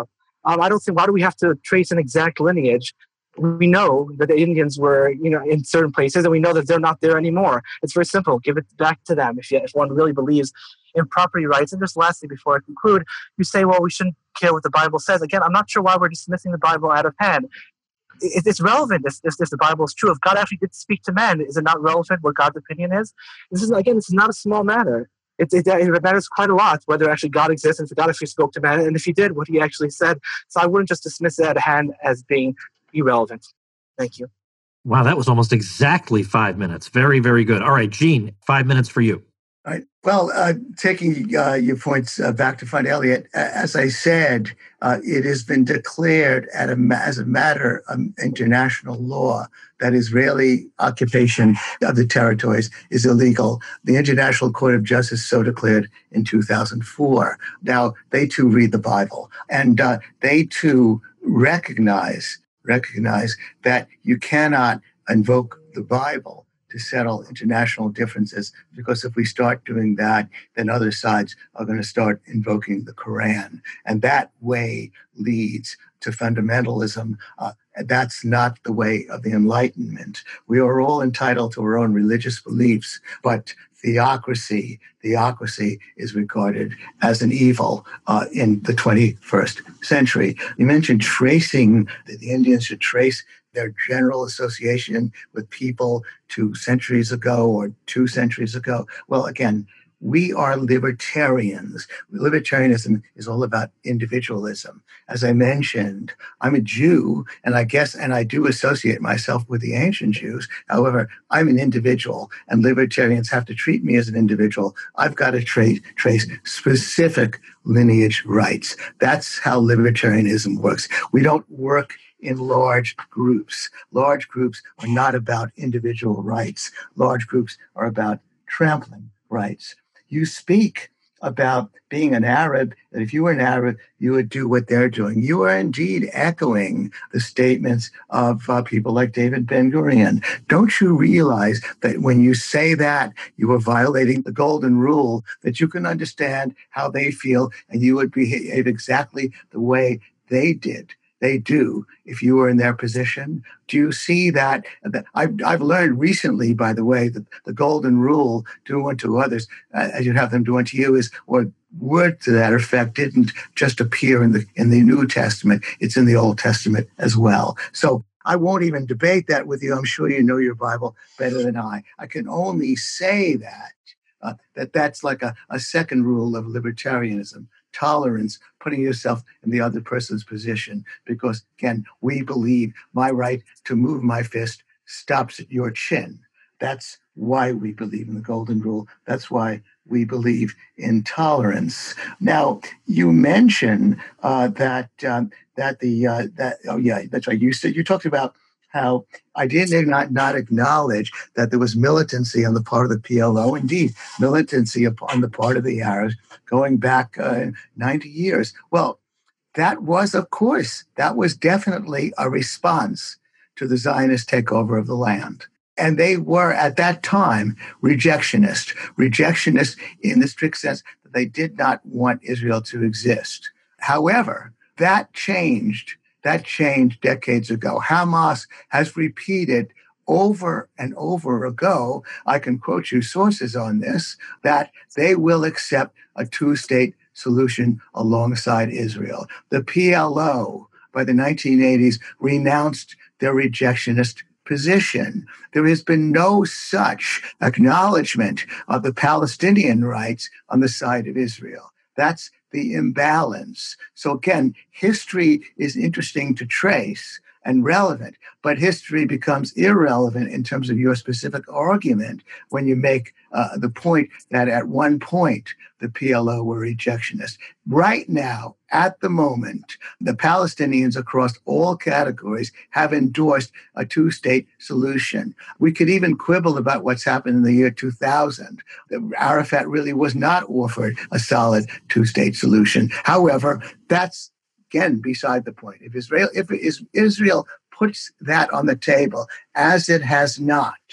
Um, I don't think, why do we have to trace an exact lineage? We know that the Indians were, you know, in certain places, and we know that they're not there anymore. It's very simple. Give it back to them if, you, if one really believes in property rights. And just lastly, before I conclude, you say, well, we shouldn't care what the Bible says. Again, I'm not sure why we're dismissing the Bible out of hand. It, it's relevant if, if, if the Bible is true. If God actually did speak to men, is it not relevant what God's opinion is? This is, again, this is not a small matter. It, it, it matters quite a lot whether actually God exists and if God actually spoke to man, and if he did, what he actually said. So I wouldn't just dismiss it out of hand as being irrelevant. Thank you.
Wow, that was almost exactly five minutes. Very, very good. All right, Gene, five minutes for you.
All right. Well, uh, taking uh, your points uh, back to front, Elliot, as I said, uh, it has been declared at a, as a matter of international law that Israeli occupation of the territories is illegal. The International Court of Justice so declared in two thousand four. Now, they too read the Bible, and uh, they too recognize recognize that you cannot invoke the Bible to settle international differences, because if we start doing that, then other sides are going to start invoking the Quran. And that way leads to fundamentalism. Uh, that's not the way of the Enlightenment. We are all entitled to our own religious beliefs, but theocracy, theocracy is regarded as an evil uh, in the twenty-first century. You mentioned tracing, that the Indians should trace their general association with people two centuries ago or two centuries ago. Well, again, we are libertarians. Libertarianism is all about individualism. As I mentioned, I'm a Jew, and I guess, and I do associate myself with the ancient Jews. However, I'm an individual, and libertarians have to treat me as an individual. I've got to tra- trace specific lineage rights. That's how libertarianism works. We don't work in large groups. Large groups are not about individual rights. Large groups are about trampling rights. You speak about being an Arab, that if you were an Arab, you would do what they're doing. You are indeed echoing the statements of uh, people like David Ben-Gurion. Don't you realize that when you say that, you are violating the golden rule, that you can understand how they feel and you would behave exactly the way they did? They do, if you were in their position. Do you see that? that I've, I've learned recently, by the way, that the golden rule, do unto others uh, as you have them do unto you, is, or word to that effect, didn't just appear in the in the New Testament. It's in the Old Testament as well. So I won't even debate that with you. I'm sure you know your Bible better than I. I can only say that, uh, that that's like a, a second rule of libertarianism. Tolerance, putting yourself in the other person's position, because, again, we believe my right to move my fist stops at your chin. That's why we believe in the golden rule. That's why we believe in tolerance. Now, you mentioned uh, that um, that the uh, that oh yeah, that's right. You said you talked about how I did not, not acknowledge that there was militancy on the part of the P L O. Indeed, militancy on the part of the Arabs going back uh, ninety years. Well, that was, of course, that was definitely a response to the Zionist takeover of the land. And they were, at that time, rejectionist. Rejectionist in the strict sense that they did not want Israel to exist. However, that changed. That changed decades ago. Hamas has repeated over and over ago, I can quote you sources on this, that they will accept a two-state solution alongside Israel. The P L O, by the nineteen eighties, renounced their rejectionist position. There has been no such acknowledgement of the Palestinian rights on the side of Israel. That's the imbalance. So again, history is interesting to trace and relevant, but history becomes irrelevant in terms of your specific argument when you make uh, the point that at one point the P L O were rejectionists. Right now, at the moment, the Palestinians across all categories have endorsed a two-state solution. We could even quibble about what's happened in the year two thousand. Arafat really was not offered a solid two-state solution. However, that's, again, beside the point. If Israel, if Israel puts that on the table, as it has not,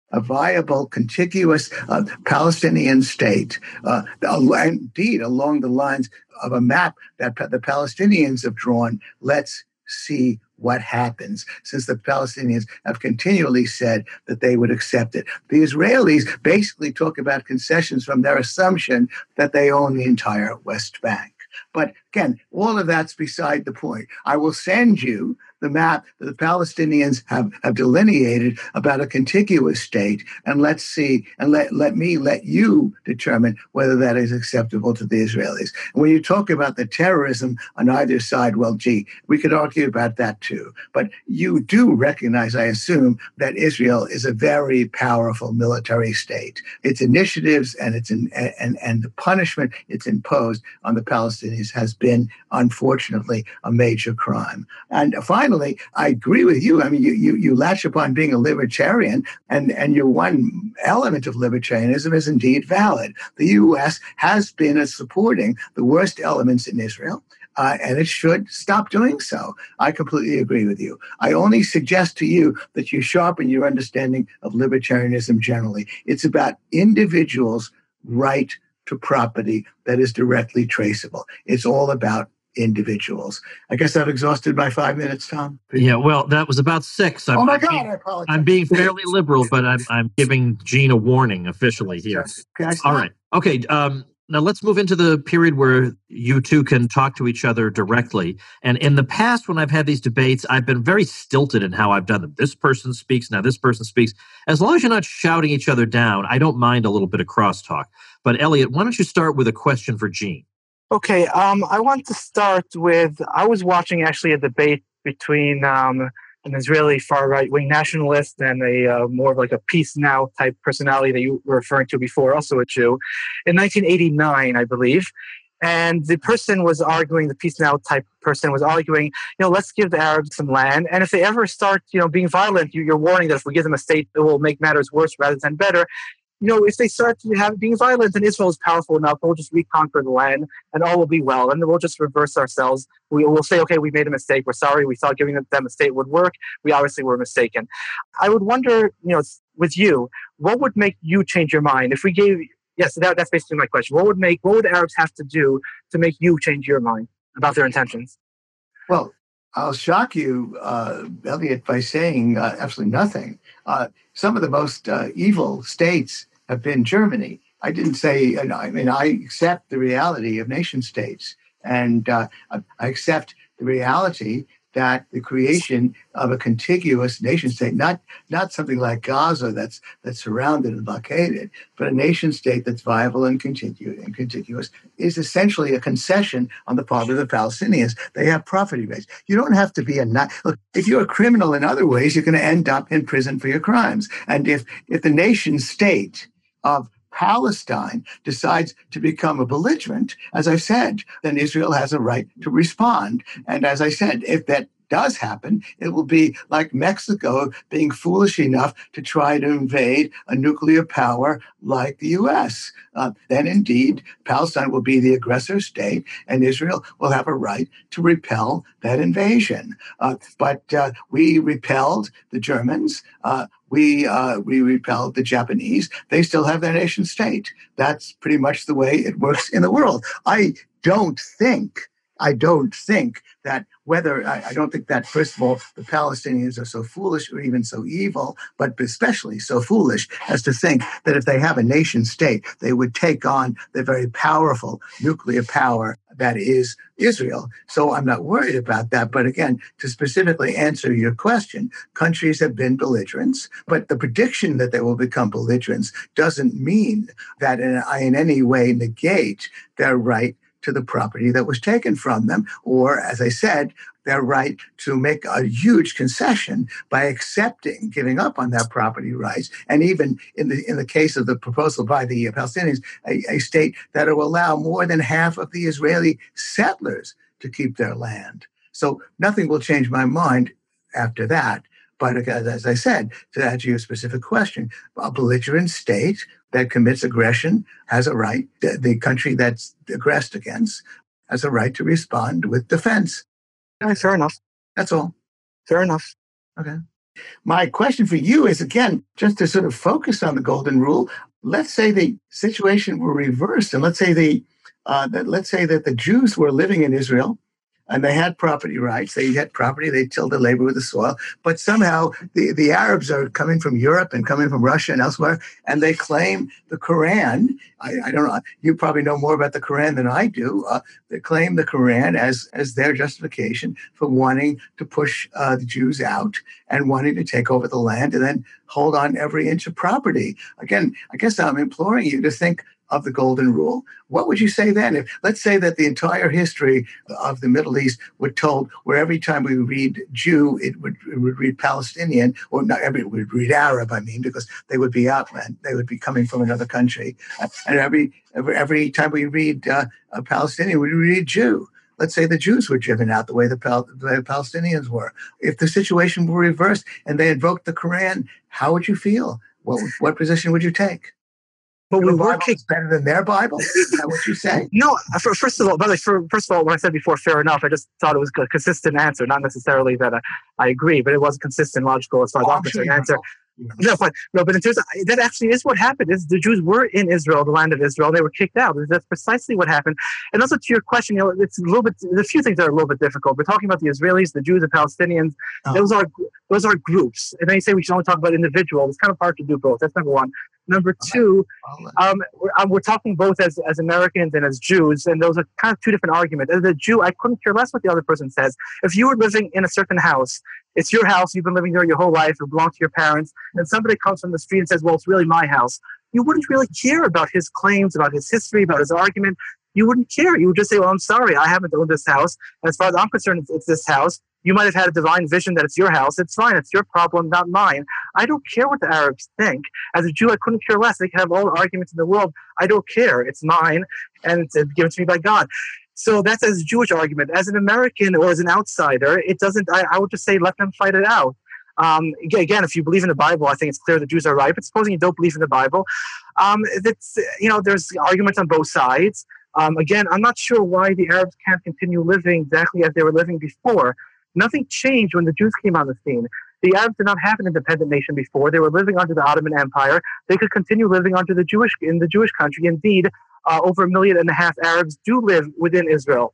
a viable, contiguous uh, Palestinian state, uh, indeed along the lines of a map that the Palestinians have drawn. Let's see what happens, since the Palestinians have continually said that they would accept it. The Israelis basically talk about concessions from their assumption that they own the entire West Bank. But again, all of that's beside the point. I will send you the map that the Palestinians have, have delineated about a contiguous state, and let's see, and let, let me let you determine whether that is acceptable to the Israelis. And when you talk about the terrorism on either side, well, gee, we could argue about that too. But you do recognize, I assume, that Israel is a very powerful military state. Its initiatives and its in, and, and the punishment it's imposed on the Palestinians has been, unfortunately, a major crime. And finally, Finally, I agree with you. I mean, you, you, you latch upon being a libertarian, and, and your one element of libertarianism is indeed valid. The U S has been supporting the worst elements in Israel, uh, and it should stop doing so. I completely agree with you. I only suggest to you that you sharpen your understanding of libertarianism generally. It's about individuals' right to property that is directly traceable. It's all about individuals. I guess I've exhausted my five minutes, Tom.
Yeah, well, that was about six. I'm,
oh my
I'm
God,
being,
I apologize.
I'm being fairly liberal, but I'm I'm giving Gene a warning officially here.
Can I stop?
All right. Okay. Um, now let's move into the period where you two can talk to each other directly. And in the past, when I've had these debates, I've been very stilted in how I've done them. This person speaks, now this person speaks. As long as you're not shouting each other down, I don't mind a little bit of crosstalk. But Elliot, why don't you start with a question for Gene?
Okay, um, I want to start with, I was watching actually a debate between um, an Israeli far right-wing nationalist and a uh, more of like a Peace Now type personality that you were referring to before, also a Jew, in nineteen eighty-nine, I believe. And the person was arguing, the Peace Now type person was arguing, you know, let's give the Arabs some land. And if they ever start, you know, being violent, you're warning that if we give them a state, it will make matters worse rather than better. You know, if they start to have being violent and Israel is powerful enough, we'll just reconquer the land and all will be well. And then we'll just reverse ourselves. We will say, okay, we made a mistake. We're sorry. We thought giving them a state would work. We obviously were mistaken. I would wonder, you know, with you, what would make you change your mind? If we gave, yes, that, that's basically my question. What would make, what would Arabs have to do to make you change your mind about their intentions?
Well, I'll shock you, uh, Elliot, by saying uh, absolutely nothing. Uh, some of the most uh, evil states have been Germany. I didn't say, I mean, I accept the reality of nation states. And uh, I accept the reality that the creation of a contiguous nation state, not not something like Gaza that's that's surrounded and blockaded, but a nation state that's viable and contiguous, and contiguous is essentially a concession on the part of the Palestinians. They have property rights. You don't have to be a look. If you're a criminal in other ways, you're going to end up in prison for your crimes. And if if the nation state of Palestine decides to become a belligerent, as I said, then Israel has a right to respond. And as I said, if that does happen, it will be like Mexico being foolish enough to try to invade a nuclear power like the U S. Uh, then indeed, Palestine will be the aggressor state, and Israel will have a right to repel that invasion. Uh, but uh, we repelled the Germans. Uh, we uh, we repelled the Japanese. They still have their nation state. That's pretty much the way it works in the world. I don't think, I don't think that whether, I, I don't think that, first of all, the Palestinians are so foolish or even so evil, but especially so foolish as to think that if they have a nation state, they would take on the very powerful nuclear power that is Israel. So I'm not worried about that. But again, to specifically answer your question, countries have been belligerents, but the prediction that they will become belligerents doesn't mean that in, in any way negate their right to the property that was taken from them, or, as I said, their right to make a huge concession by accepting, giving up on their property rights, and even in the in the case of the proposal by the Palestinians, a, a state that will allow more than half of the Israeli settlers to keep their land. So nothing will change my mind after that. But as I said, to answer your specific question, a belligerent state that commits aggression has a right, the, the country that's aggressed against has a right to respond with defense.
Yeah, fair enough.
That's all.
Fair enough.
Okay. My question for you is, again, just to sort of focus on the golden rule. Let's say the situation were reversed, and let's say the uh, that let's say that the Jews were living in Israel, and they had property rights. They had property. They tilled the labor with the soil. But somehow the, the Arabs are coming from Europe and coming from Russia and elsewhere, and they claim the Quran. I, I don't know. You probably know more about the Quran than I do. Uh, they claim the Quran as, as their justification for wanting to push uh, the Jews out and wanting to take over the land and then hold on every inch of property. Again, I guess I'm imploring you to think of the golden rule. What would you say then? If let's say that the entire history of the Middle East were told, where every time we read Jew, it would, it would read Palestinian, or not every, it would read Arab, I mean, because they would be outland. They would be coming from another country. Uh, and every, every every time we read uh, a Palestinian, we read Jew. Let's say the Jews were driven out the way the, Pal- the way the Palestinians were. If the situation were reversed and they invoked the Quran, how would you feel? What, what position would you take?
But
Your
we were
Bible
kicked.
is better than their Bible? Is that what you say?
No, for, first of all, by the way, for, first of all, what I said before, fair enough. I just thought it was a consistent answer, not necessarily that I, I agree, but it was a consistent, logical, as far as
Oh,
I'm
I'm sure
concerned,
you
answer.
know.
No, but no, but in terms of, that actually is what happened. Is the Jews were in Israel, the land of Israel. They were kicked out. That's precisely what happened. And also to your question, you know, it's a little bit. A few things that are a little bit difficult. We're talking about the Israelis, the Jews, the Palestinians.
Oh.
Those are those are groups. And then you say we should only talk about individuals. It's kind of hard to do both. That's number one. Number two, um, we're, um, we're talking both as, as Americans and as Jews, and those are kind of two different arguments. As a Jew, I couldn't care less what the other person says. If you were living in a certain house, it's your house, you've been living there your whole life, it belongs to your parents, and somebody comes from the street and says, well, it's really my house. You wouldn't really care about his claims, about his history, about his argument. You wouldn't care. You would just say, well, I'm sorry, I haven't owned this house. And as far as I'm concerned, it's, it's this house. You might have had a divine vision that it's your house. It's fine. It's your problem, not mine. I don't care what the Arabs think. As a Jew, I couldn't care less. They can have all the arguments in the world. I don't care. It's mine, and it's given to me by God. So that's as a Jewish argument. As an American or as an outsider, it doesn't, I, I would just say, let them fight it out. Um, again, if you believe in the Bible, I think it's clear the Jews are right. But supposing you don't believe in the Bible, um, that's, you know, there's arguments on both sides. Um, again, I'm not sure why the Arabs can't continue living exactly as they were living before. Nothing changed when the Jews came on the scene. The Arabs did not have an independent nation before. They were living under the Ottoman Empire. They could continue living under the Jewish in the Jewish country. Indeed, uh, over a million and a half Arabs do live within Israel,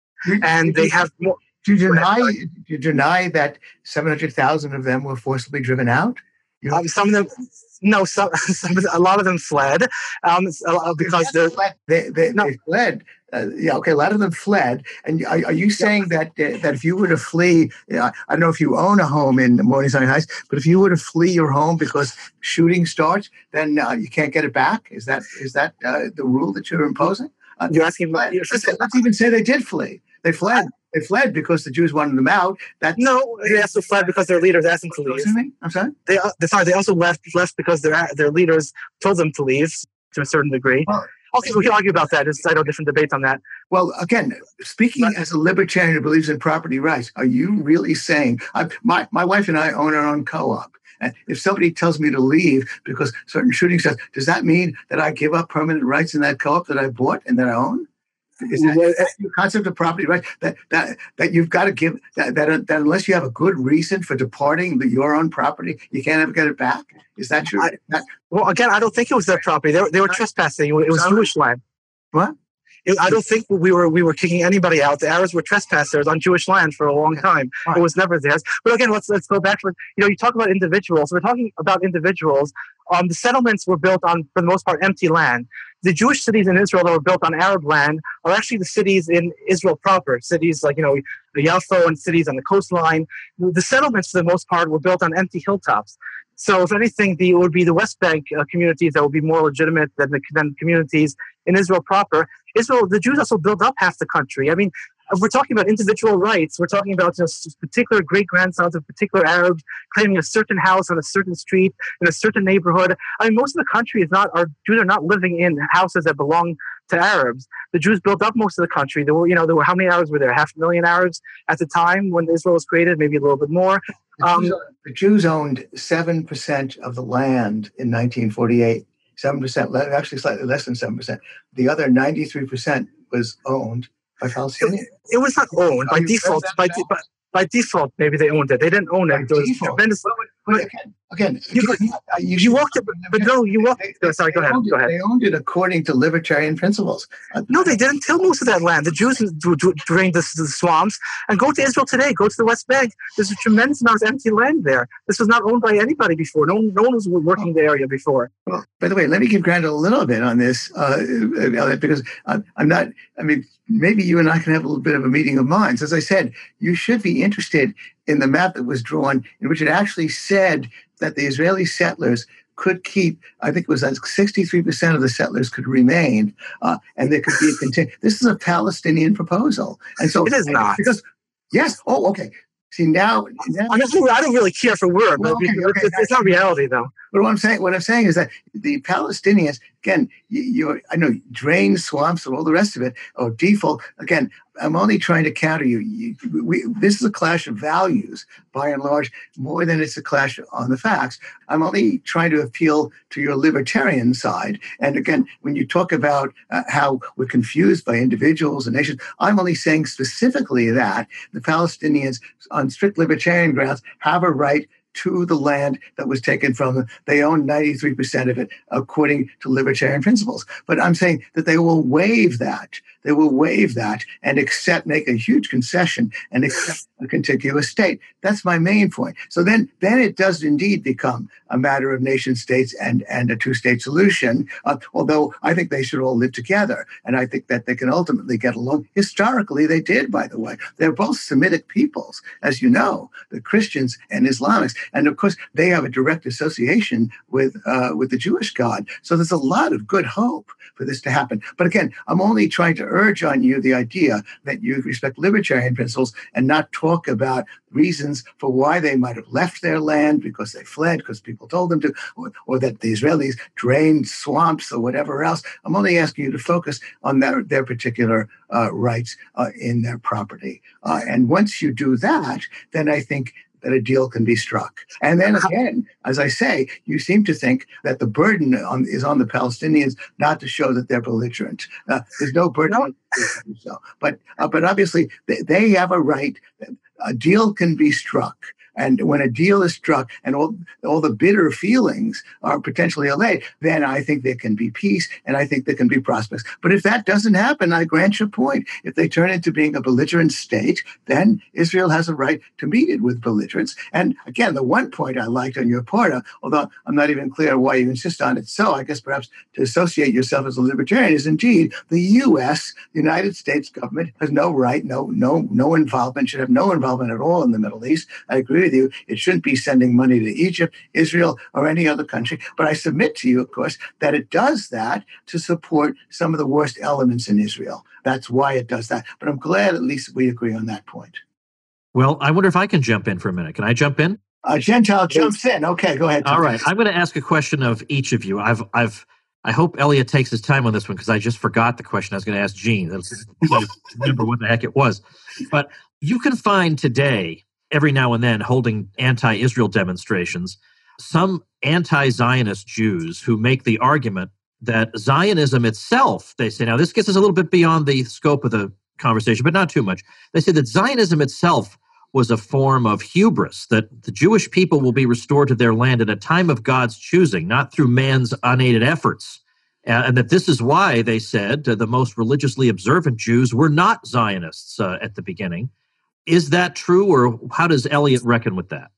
and they have more.
Do you deny? Do you deny that seven hundred thousand of them were forcibly driven out? You know,
Um, some of them, no, some, some a lot of them fled um, because they're.
fled. They, they,
No.
they fled. Uh, yeah, okay. A lot of them fled. And are, are you saying that uh, that if you were to flee, you know, I don't know if you own a home in Morningside Heights, but if you were to flee your home because shooting starts, then uh, you can't get it back? Is that is that uh, the rule that you're imposing? Uh,
You're asking.
fled.
You're,
let's, let's even say they did flee. They fled. They fled because the Jews wanted them out. That
no, they also fled because their leaders asked them to leave.
Excuse me? I'm sorry.
They, uh, they sorry, they also left left because their their leaders told them to leave to a certain degree.
Well,
Okay, we can argue about that. There's I know different debates on that.
Well, again, speaking as a libertarian who believes in property rights, are you really saying, I, my, my wife and I own our own co-op, and if somebody tells me to leave because certain shooting starts, does that mean that I give up permanent rights in that co-op that I bought and that I own? Is that, is that your concept of property rights? That that that you've got to give that, that that unless you have a good reason for departing the, your own property, you can't ever get it back. Is that true?
I,
that,
well, again, I don't think it was their property. They were, they were trespassing. It was Jewish land.
what?
It, I don't think we were we were kicking anybody out. The Arabs were trespassers on Jewish land for a long time.
Right.
It was never theirs. But again, let's let's go back to, you know, you talk about individuals. We're talking about individuals. Um, the settlements were built on, for the most part, empty land. The Jewish cities in Israel that were built on Arab land are actually the cities in Israel proper. Cities like, you know, Yaffo and cities on the coastline. The settlements, for the most part, were built on empty hilltops. So, if anything, the, it would be the West Bank uh, communities that would be more legitimate than the than communities in Israel proper. Israel, the Jews also built up half the country. I mean, if we're talking about individual rights, we're talking about, you know, particular great-grandsons of particular Arabs claiming a certain house on a certain street in a certain neighborhood. I mean, most of the country is not, our Jews are not living in houses that belong to Arabs. The Jews built up most of the country. There were, you know, there were, how many Arabs were there? Half a million Arabs at the time when Israel was created, maybe a little bit more.
The
Um,
Jews, the Jews owned seven percent of the land in nineteen forty-eight. seven percent, actually slightly less than seven percent. The other ninety-three percent was owned by Palestinians.
It, it was not owned by
Are you
default.
aware of
By,
that
de- by by default, maybe they owned it. They didn't own it.
By
There was
default.
tremendous.
But, but again, again,
You,
again, uh, you,
you
should-
walked it, but no, you walked.
They,
oh, sorry, go
they
ahead.
owned it-
Go ahead.
They owned it according to libertarian principles. Uh,
No, they didn't till most of that land. The Jews d- d- drained the, the swamps. And go to Israel today. Go to the West Bank. There's a tremendous amount of empty land there. This was not owned by anybody before. No, no one was working the area before.
Well, by the way, let me give Grant a little bit on this, uh, Elliot, because I'm, I'm not, I mean, maybe you and I can have a little bit of a meeting of minds. As I said, you should be interested in the map that was drawn in which it actually said that the Israeli settlers could keep, I think it was like sixty-three percent of the settlers could remain, uh, and there could be a continu- This is a Palestinian proposal. And so
It is not.
Because, yes, oh, okay. See, now, now
I, mean, I don't really care for word,
Well,
but
okay,
it's,
okay,
it's, it's not reality, though.
But what I'm saying, what I'm saying is that the Palestinians, again, you, you I know, drain swamps and all the rest of it, or default. Again, I'm only trying to counter you. you we, this is a clash of values, by and large, more than it's a clash on the facts. I'm only trying to appeal to your libertarian side. And again, when you talk about uh, how we're confused by individuals and nations, I'm only saying specifically that the Palestinians, on strict libertarian grounds, have a right to the land that was taken from them. They own ninety-three percent of it, according to libertarian principles. But I'm saying that they will waive that. They will waive that and accept, make a huge concession and accept a contiguous state. That's my main point. So then, then it does indeed become a matter of nation states and, and a two-state solution, uh, although I think they should all live together. And I think that they can ultimately get along. Historically, they did, by the way. They're both Semitic peoples, as you know, the Christians and Islamics. And of course, they have a direct association with uh, with the Jewish God. So there's a lot of good hope for this to happen. But again, I'm only trying to urge on you the idea that you respect libertarian principles and not talk about reasons for why they might have left their land because they fled, because people told them to, or, or that the Israelis drained swamps or whatever else. I'm only asking you to focus on their, their particular uh, rights uh, in their property. Uh, and once you do that, then I think that a deal can be struck. And then again, as I say, you seem to think that the burden on, is on the Palestinians not to show that they're belligerent. Uh, there's no burden on them to do so. But, uh, but obviously, they, they have a right. A deal can be struck. And when a deal is struck and all, all the bitter feelings are potentially allayed, then I think there can be peace and I think there can be prospects. But if that doesn't happen, I grant your point. If they turn into being a belligerent state, then Israel has a right to meet it with belligerence. And again, the one point I liked on your part, uh, although I'm not even clear why you insist on it so, I guess perhaps to associate yourself as a libertarian is indeed the U S, the United States government, has no right, no, no, no involvement, should have no involvement at all in the Middle East. I agree with you. It shouldn't be sending money to Egypt, Israel, or any other country. But I submit to you, of course, that it does that to support some of the worst elements in Israel. That's why it does that. But I'm glad at least we agree on that point.
Well, I wonder if I can jump in for a minute. Can I jump in?
Uh, Gentile jumps in. Okay, go ahead. Tom.
All right. I'm going to ask a question of each of you. I've, I've, I hope Elliot takes his time on this one because I just forgot the question I was going to ask Gene. I remember what the heck it was. But you can find today, every now and then, holding anti-Israel demonstrations, some anti-Zionist Jews who make the argument that Zionism itself, they say, now this gets us a little bit beyond the scope of the conversation, but not too much. They say that Zionism itself was a form of hubris, that the Jewish people will be restored to their land at a time of God's choosing, not through man's unaided efforts. Uh, and that this is why, they said, uh, the most religiously observant Jews were not Zionists uh, at the beginning. Is that true, or how does Elliot reckon with that?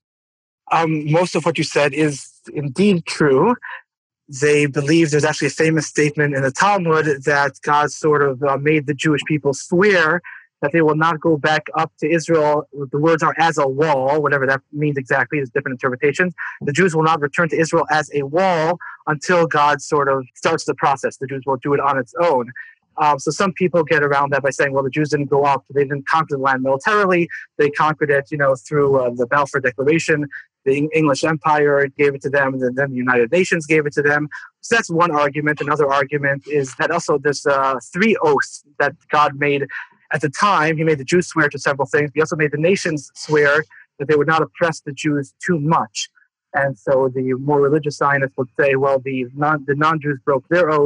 Um, most of what you said is indeed true. They believe there's actually a famous statement in the Talmud that God sort of uh, made the Jewish people swear that they will not go back up to Israel. The words are as a wall, whatever that means exactly, there's different interpretations. The Jews will not return to Israel as a wall until God sort of starts the process. The Jews won't do it on its own. Um, so some people get around that by saying, well, the Jews didn't go up, they didn't conquer the land militarily, they conquered it, you know, through uh, the Balfour Declaration. The English Empire gave it to them, and then the United Nations gave it to them. So that's one argument. Another argument is that also there's uh, three oaths that God made at the time. He made the Jews swear to several things. He also made the nations swear that they would not oppress the Jews too much. And so the more religious Zionists would say, well, the non, the non-Jews broke their oaths,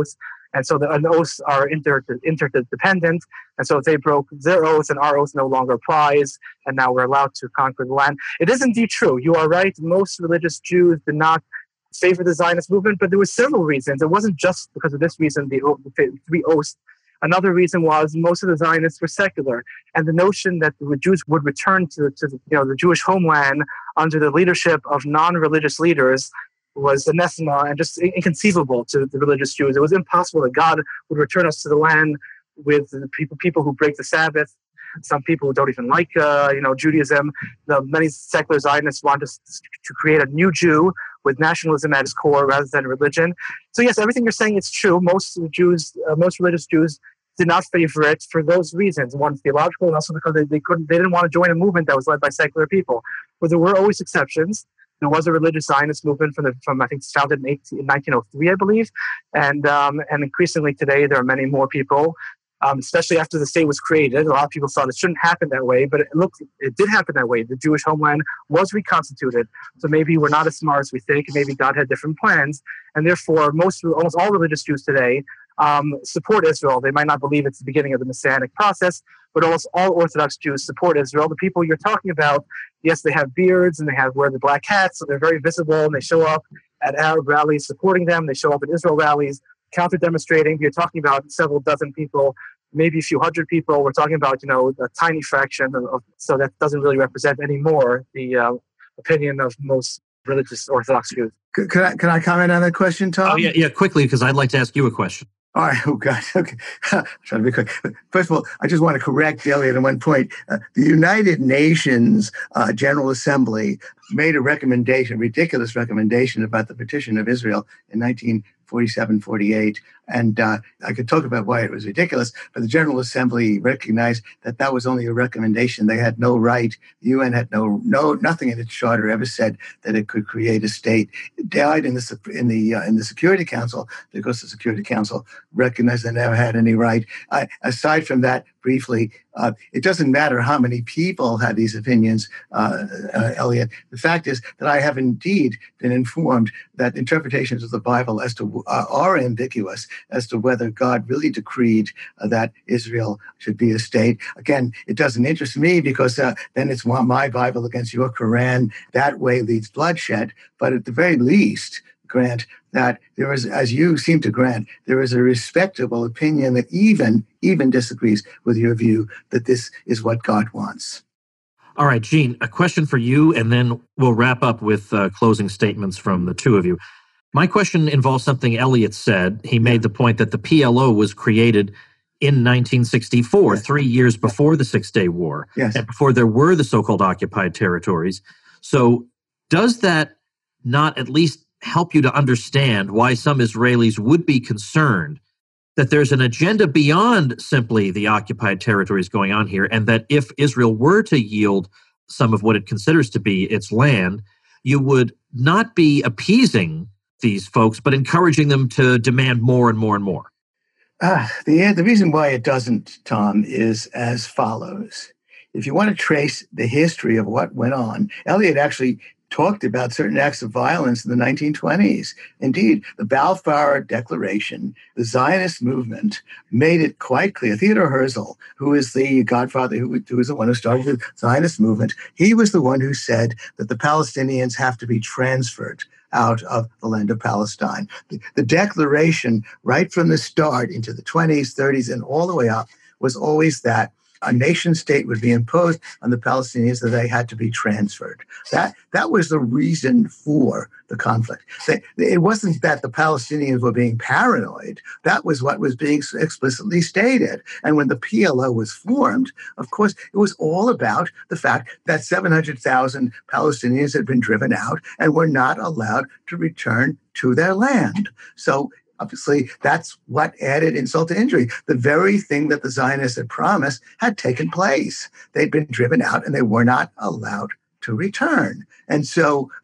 And so the, and the oaths are inter, interdependent. And so if they broke their oath, and our oath no longer applies, and now we're allowed to conquer the land. It is indeed true. You are right. Most religious Jews did not favor the Zionist movement, but there were several reasons. It wasn't just because of this reason, the, the three oaths. Another reason was most of the Zionists were secular, and the notion that the Jews would return to, to the, you know, the Jewish homeland under the leadership of non-religious leaders was anathema and just inconceivable to the religious Jews. It was impossible that God would return us to the land with the people, people who break the Sabbath, some people who don't even like uh, you know, Judaism. The many secular Zionists want us to create a new Jew with nationalism at its core rather than religion. So yes, everything you're saying is true. Most Jews, uh, most religious Jews did not favor it for those reasons. One, theological, and also because they, they couldn't, they didn't want to join a movement that was led by secular people. But there were always exceptions. There was a religious Zionist movement from, the, from I think, founded in, eighteen, in nineteen oh three, I believe. And, um, and increasingly today, there are many more people, um, especially after the state was created. A lot of people thought it shouldn't happen that way, but it looked, it did happen that way. The Jewish homeland was reconstituted. So maybe we're not as smart as we think, and maybe God had different plans. And therefore, most, almost all religious Jews today um, support Israel. They might not believe it's the beginning of the Messianic process, but almost all Orthodox Jews support Israel. The people you're talking about, yes, they have beards and they have wear the black hats, so they're very visible, and they show up at Arab rallies supporting them. They show up at Israel rallies, counter-demonstrating. You're talking about several dozen people, maybe a few hundred people. We're talking about, you know, a tiny fraction of, of so that doesn't really represent anymore the uh, opinion of most religious Orthodox Jews.
Can, can I can I comment on that question, Tom?
Oh yeah, yeah, quickly, because I'd like to ask you a question.
All right. Oh, God. Okay. I'm trying to be quick. First of all, I just want to correct Elliot on one point. Uh, the United Nations uh, General Assembly made a recommendation, a ridiculous recommendation about the partition of Israel in nineteen forty-seven, forty-eight. And uh, I could talk about why it was ridiculous, but the General Assembly recognized that that was only a recommendation. They had no right. The U N had no, no, nothing in its charter ever said that it could create a state. It died in the in the uh, in the Security Council because the Security Council recognized they never had any right. I, aside from that, briefly, uh, it doesn't matter how many people had these opinions, uh, uh, Elliot. The fact is that I have indeed been informed that interpretations of the Bible as to uh, are ambiguous as to whether God really decreed uh, that Israel should be a state. Again, it doesn't interest me because uh, then it's my Bible against your Quran. That way leads bloodshed. But at the very least, grant that there is, as you seem to grant, there is a respectable opinion that even, even disagrees with your view that this is what God wants.
All right, Gene, a question for you, and then we'll wrap up with uh, closing statements from the two of you. My question involves something Elliot said. He made the point that the P L O was created in nineteen sixty-four, yes. three years before the Six-Day War,
yes.
and before there were the so-called occupied territories. So does that not at least help you to understand why some Israelis would be concerned that there's an agenda beyond simply the occupied territories going on here, and that if Israel were to yield some of what it considers to be its land, you would not be appeasing these folks, but encouraging them to demand more and more and more?
Uh, the, the reason why it doesn't, Tom, is as follows. If you want to trace the history of what went on, Elliot actually talked about certain acts of violence in the nineteen twenties. Indeed, the Balfour Declaration, the Zionist movement, made it quite clear. Theodor Herzl, who is the godfather, who, who is the one who started the Zionist movement, he was the one who said that the Palestinians have to be transferred out of the land of Palestine. The, the declaration, right from the start into the twenties, thirties, and all the way up, was always that a nation state would be imposed on the Palestinians, that they had to be transferred. That that was the reason for the conflict. They, it wasn't that the Palestinians were being paranoid. That was what was being explicitly stated. And when the P L O was formed, of course, it was all about the fact that seven hundred thousand Palestinians had been driven out and were not allowed to return to their land. So obviously, that's what added insult to injury. The very thing that the Zionists had promised had taken place. They'd been driven out and they were not allowed to return. And so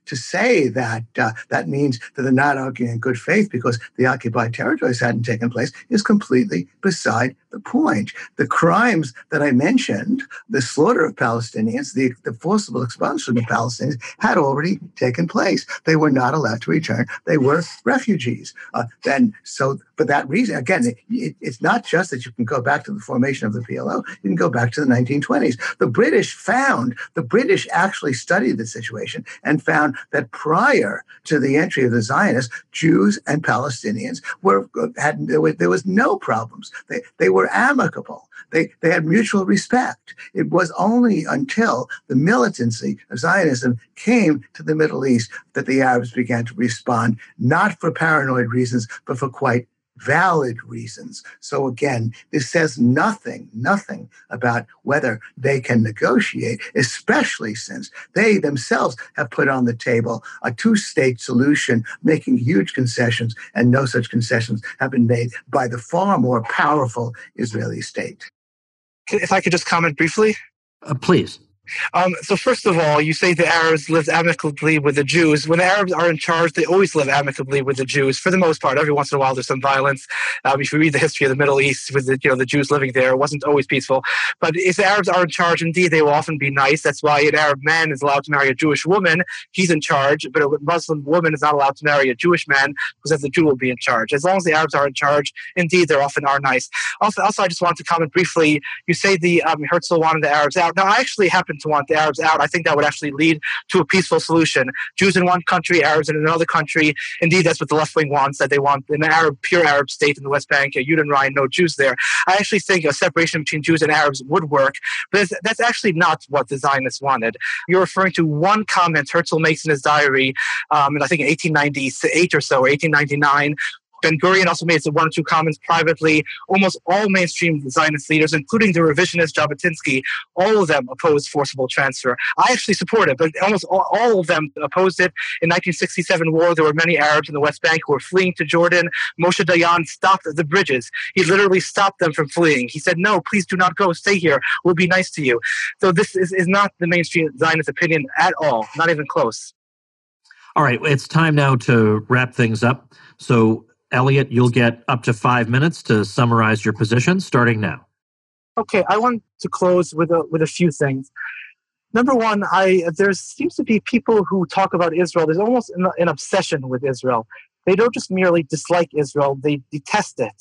to say that uh, that means that they're not arguing in good faith because the occupied territories hadn't taken place is completely beside the point. The crimes that I mentioned, the slaughter of Palestinians, the, the forcible expulsion of Palestinians, had already taken place. They were not allowed to return. They were refugees. Uh, then, so for that reason, again, it, it, it's not just that you can go back to the formation of the P L O. You can go back to the nineteen twenties. The British found, the British actually studied the situation and found that prior to the entry of the Zionists, Jews and Palestinians were had there was, there was no problems. They they were amicable. They they had mutual respect. It was only until the militancy of Zionism came to the Middle East that the Arabs began to respond, not for paranoid reasons, but for quite valid reasons. So again, this says nothing, nothing about whether they can negotiate, especially since they themselves have put on the table a two-state solution, making huge concessions, and no such concessions have been made by the far more powerful Israeli state.
If I could just comment briefly.
Uh, please.
Um, so first of all, you say the Arabs lived amicably with the Jews. When the Arabs are in charge, they always live amicably with the Jews. For the most part, every once in a while there's some violence. Um, if you read the history of the Middle East with the, you know, the Jews living there, it wasn't always peaceful. But if the Arabs are in charge, indeed, they will often be nice. That's why an Arab man is allowed to marry a Jewish woman. He's in charge, but a Muslim woman is not allowed to marry a Jewish man because then the Jew will be in charge. As long as the Arabs are in charge, indeed, they often are nice. Also, also I just want to comment briefly. You say the um, Herzl wanted the Arabs out. Now, I actually happen to want the Arabs out. I think that would actually lead to a peaceful solution. Jews in one country, Arabs in another country. Indeed, that's what the left wing wants, that they want an Arab, pure Arab state in the West Bank, a Judenrein, no Jews there. I actually think a separation between Jews and Arabs would work, but that's actually not what the Zionists wanted. You're referring to one comment Herzl makes in his diary, um, in I think in eighteen ninety-eight or so, or eighteen ninety-nine, Ben-Gurion also made one or two comments privately. Almost all mainstream Zionist leaders, including the revisionist Jabotinsky, all of them opposed forcible transfer. I actually support it, but almost all, all of them opposed it. In nineteen sixty-seven war, there were many Arabs in the West Bank who were fleeing to Jordan. Moshe Dayan stopped the bridges. He literally stopped them from fleeing. He said, no, please do not go. Stay here. We'll be nice to you. So this is, is not the mainstream Zionist opinion at all, not even close.
All right, it's time now to wrap things up. So Elliot, you'll get up to five minutes to summarize your position, starting now.
Okay, I want to close with a with a few things. Number one, I there seems to be people who talk about Israel. There's almost an, an obsession with Israel. They don't just merely dislike Israel; they detest it.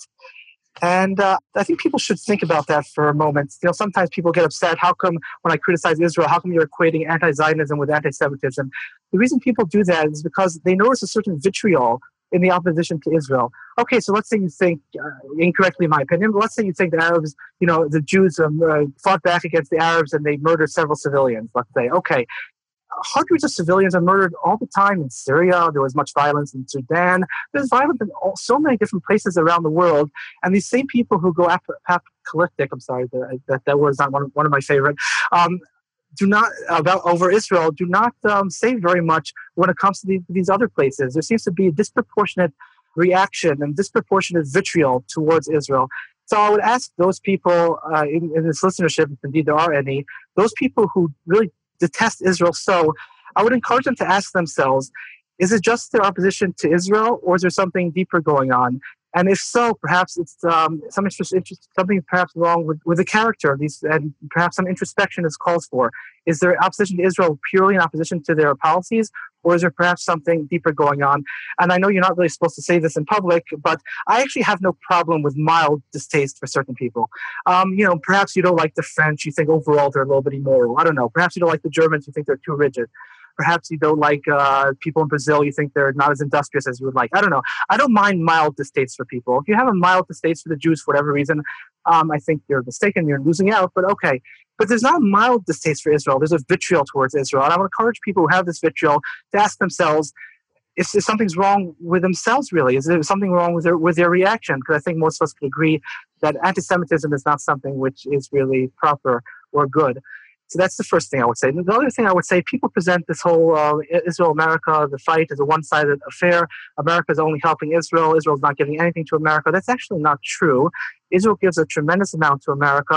And uh, I think people should think about that for a moment. You know, sometimes people get upset. How come when I criticize Israel, how come you're equating anti-Zionism with anti-Semitism? The reason people do that is because they notice a certain vitriol in the opposition to Israel. Okay, so let's say you think, uh, incorrectly in my opinion, but let's say you think the Arabs, you know, the Jews um, uh, fought back against the Arabs and they murdered several civilians, let's say. Okay, hundreds of civilians are murdered all the time in Syria. There was much violence in Sudan. There's violence in all, so many different places around the world. And these same people who go ap- apocalyptic, I'm sorry, that, that word is not one of, one of my favorite, um, do not about over Israel do not um, say very much when it comes to the, these other places. There seems to be a disproportionate reaction and disproportionate vitriol towards Israel. So I would ask those people uh, in, in this listenership, if indeed there are any, those people who really detest Israel so, I would encourage them to ask themselves, is it just their opposition to Israel, or is there something deeper going on? And if so, perhaps it's um, some interest, interest, something perhaps wrong with, with the character of these, and perhaps some introspection is called for. Is there opposition to Israel purely in opposition to their policies, or is there perhaps something deeper going on? And I know you're not really supposed to say this in public, but I actually have no problem with mild distaste for certain people. Um, you know, perhaps you don't like the French, you think overall they're a little bit immoral. I don't know. Perhaps you don't like the Germans, you think they're too rigid. Perhaps you don't like uh, people in Brazil, you think they're not as industrious as you would like. I don't know. I don't mind mild distaste for people. If you have a mild distaste for the Jews for whatever reason, um, I think you're mistaken, you're losing out, but okay. But there's not a mild distaste for Israel. There's a vitriol towards Israel. And I would encourage people who have this vitriol to ask themselves, if, if something's wrong with themselves, really. Is there something wrong with their, with their reaction? Because I think most of us could agree that anti-Semitism is not something which is really proper or good. So that's the first thing I would say. The other thing I would say, people present this whole uh, Israel-America, the fight, as a one-sided affair. America is only helping Israel. Israel's not giving anything to America. That's actually not true. Israel gives a tremendous amount to America.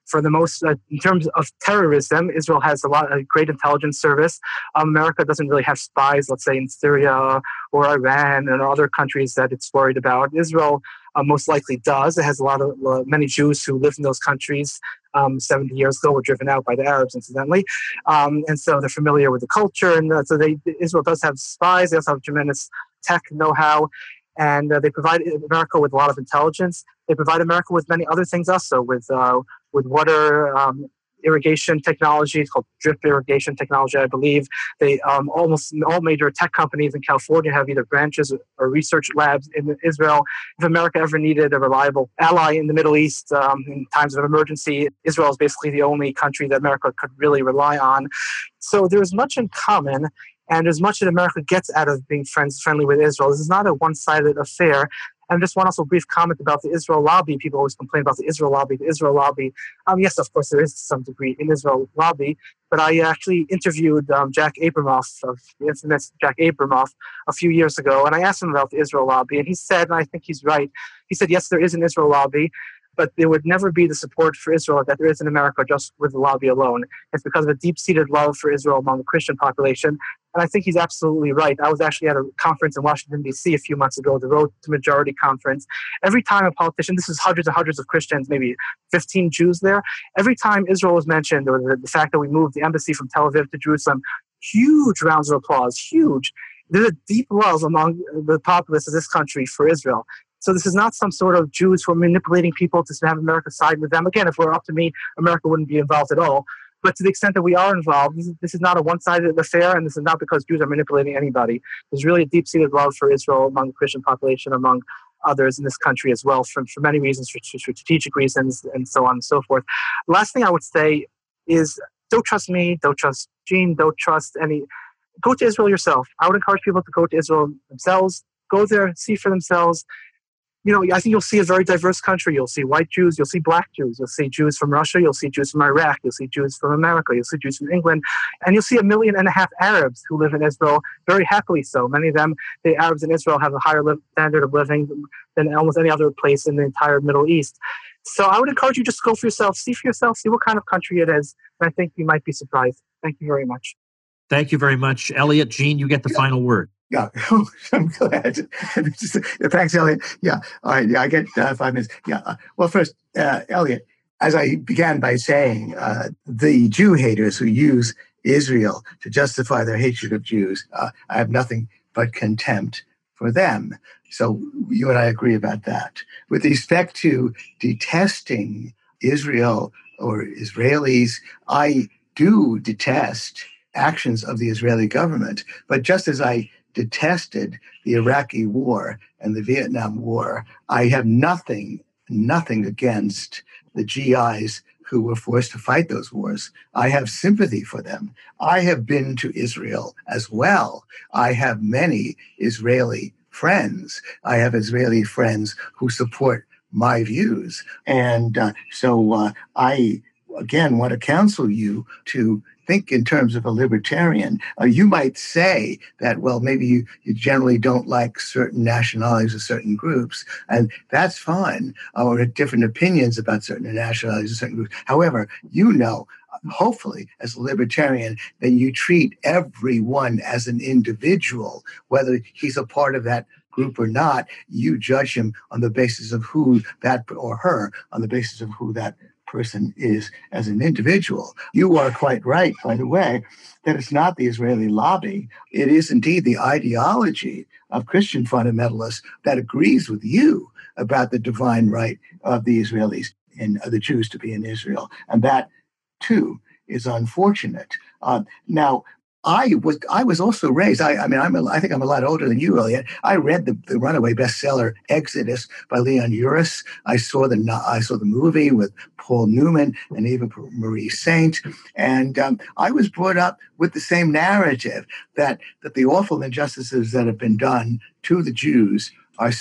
For the most, uh, in terms of terrorism, Israel has a lot of great intelligence service. Um, America doesn't really have spies, let's say in Syria or Iran and other countries that it's worried about. Israel uh, most likely does. It has a lot of uh, many Jews who lived in those countries um, seventy years ago, were driven out by the Arabs, incidentally, um, and so they're familiar with the culture. And uh, so they, Israel does have spies. They also have tremendous tech know-how. And uh, they provide America with a lot of intelligence. They provide America with many other things also, with uh, with water um, irrigation technology. It's called drip irrigation technology, I believe. They um, almost all major tech companies in California have either branches or research labs in Israel. If America ever needed a reliable ally in the Middle East um, in times of emergency, Israel is basically the only country that America could really rely on. So there's much in common. And as much as America gets out of being friends friendly with Israel, this is not a one-sided affair. And just one also brief comment about the Israel lobby. People always complain about the Israel lobby, the Israel lobby. Um, yes, of course, there is some degree in Israel lobby. But I actually interviewed um, Jack Abramoff, of the infamous Jack Abramoff, a few years ago. And I asked him about the Israel lobby. And he said, and I think he's right, he said, yes, there is an Israel lobby, but there would never be the support for Israel that there is in America just with the lobby alone. It's because of a deep-seated love for Israel among the Christian population. And I think he's absolutely right. I was actually at a conference in Washington, D C a few months ago, the Road to Majority Conference. Every time a politician, this is hundreds and hundreds of Christians, maybe fifteen Jews there, every time Israel was mentioned, or the, the fact that we moved the embassy from Tel Aviv to Jerusalem, huge rounds of applause, huge. There's a deep love among the populace of this country for Israel. So this is not some sort of Jews who are manipulating people to have America side with them. Again, if it were up to me, America wouldn't be involved at all. But to the extent that we are involved, this is, this is not a one-sided affair, and this is not because Jews are manipulating anybody. There's really a deep-seated love for Israel among the Christian population, among others in this country as well, for, for many reasons, for, for strategic reasons, and so on and so forth. Last thing I would say is don't trust me, don't trust Gene, don't trust any... Go to Israel yourself. I would encourage people to go to Israel themselves, go there, see for themselves. You know, I think you'll see a very diverse country. You'll see white Jews, you'll see black Jews, you'll see Jews from Russia, you'll see Jews from Iraq, you'll see Jews from America, you'll see Jews from England, and you'll see a million and a half Arabs who live in Israel, very happily so. Many of them, the Arabs in Israel, have a higher li- standard of living than almost any other place in the entire Middle East. So I would encourage you just go for yourself, see for yourself, see what kind of country it is, and I think you might be surprised. Thank you very much.
Thank you very much, Elliot. Gene, you get the final word.
Yeah, I'm glad. Thanks, Elliot. Yeah, all right. Yeah, I get uh, five minutes. Yeah. Uh, well, first, uh, Elliot, as I began by saying, uh, the Jew haters who use Israel to justify their hatred of Jews, uh, I have nothing but contempt for them. So you and I agree about that. With respect to detesting Israel or Israelis, I do detest actions of the Israeli government. But just as I detested the Iraqi war and the Vietnam War, I have nothing, nothing against the G Is who were forced to fight those wars. I have sympathy for them. I have been to Israel as well. I have many Israeli friends. I have Israeli friends who support my views. And uh, so uh, I, again, want to counsel you to think in terms of a libertarian. Uh, you might say that, well, maybe you, you generally don't like certain nationalities or certain groups, and that's fine, or different opinions about certain nationalities or certain groups. However, you know, hopefully, as a libertarian, that you treat everyone as an individual, whether he's a part of that group or not. You judge him on the basis of who that, or her, on the basis of who that person is as an individual. You are quite right, by the way, that it's not the Israeli lobby. It is indeed the ideology of Christian fundamentalists that agrees with you about the divine right of the Israelis and the Jews to be in Israel. And that, too, is unfortunate. Uh, now, I was I was also raised. I, I mean, I'm a, I think I'm a lot older than you, Elliot. I read the, the runaway bestseller Exodus by Leon Uris. I saw the I saw the movie with Paul Newman and Eva Marie Saint, and um, I was brought up with the same narrative that that the awful injustices that have been done to the Jews are such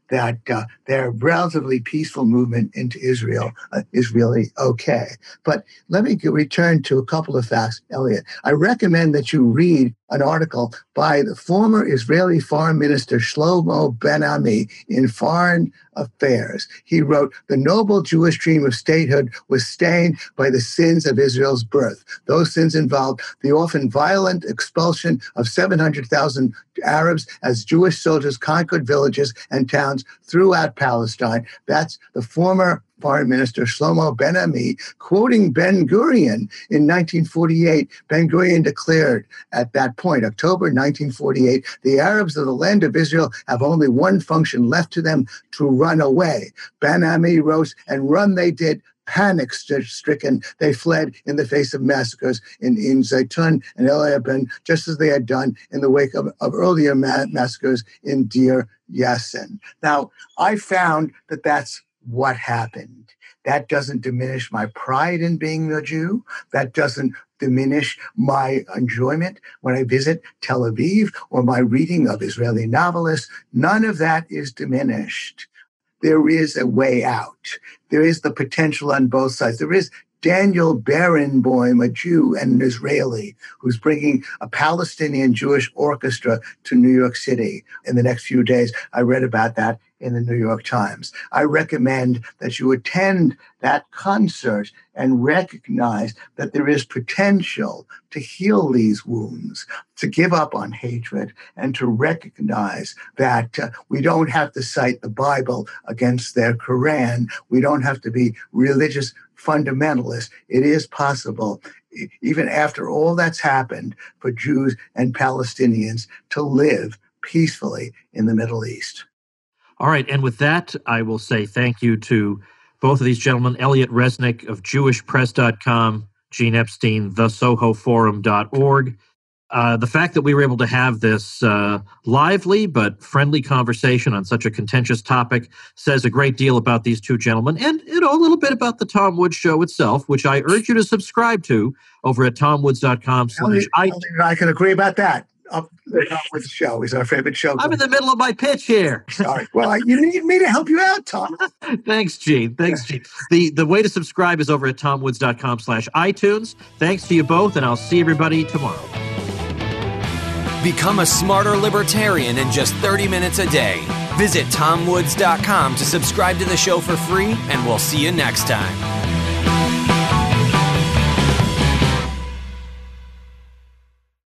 that uh, their relatively peaceful movement into Israel uh, is really okay. But let me return to a couple of facts, Elliot. I recommend that you read an article by the former Israeli Foreign Minister Shlomo Ben-Ami in Foreign Affairs. He wrote, "The noble Jewish dream of statehood was stained by the sins of Israel's birth. Those sins involved the often violent expulsion of seven hundred thousand Arabs as Jewish soldiers conquered villages and towns throughout Palestine." That's the former Foreign Minister Shlomo Ben-Ami, quoting Ben-Gurion in nineteen forty-eight. Ben-Gurion declared at that point, October nineteen forty-eight, "The Arabs of the land of Israel have only one function left to them, to run away." Ben-Ami wrote, "And run they did. Panic-stricken, they fled in the face of massacres in, in Zaytun and El Eben, just as they had done in the wake of, of earlier ma- massacres in Deir Yassin." Now, I found that that's what happened. That doesn't diminish my pride in being a Jew. That doesn't diminish my enjoyment when I visit Tel Aviv or my reading of Israeli novelists. None of that is diminished. There is a way out. There is the potential on both sides. There is Daniel Barenboim, a Jew and an Israeli, who's bringing a Palestinian Jewish orchestra to New York City in the next few days. I read about that in the New York Times. I recommend that you attend that concert and recognize that there is potential to heal these wounds, to give up on hatred, and to recognize that uh, we don't have to cite the Bible against their Quran. We don't have to be religious fundamentalists. It is possible, even after all that's happened, for Jews and Palestinians to live peacefully in the Middle East.
All right, and with that, I will say thank you to both of these gentlemen, Elliot Resnick of Jewish Press dot com, Gene Epstein, the Soho Forum dot org. Uh, the fact that we were able to have this uh, lively but friendly conversation on such a contentious topic says a great deal about these two gentlemen and, you know, a little bit about the Tom Woods Show itself, which I urge you to subscribe to over at tom woods dot com slash iTunes.
I can agree about that. Up the Tom Woods Show is our favorite show.
I'm in the middle of my pitch here.
Sorry. Well, I, you need me to help you out, Tom.
Thanks, Gene. Thanks, Gene. The the way to subscribe is over at tom woods dot com slash iTunes. Thanks to you both, and I'll see everybody tomorrow.
Become a smarter libertarian in just thirty minutes a day. Visit tom woods dot com to subscribe to the show for free, and we'll see you next time.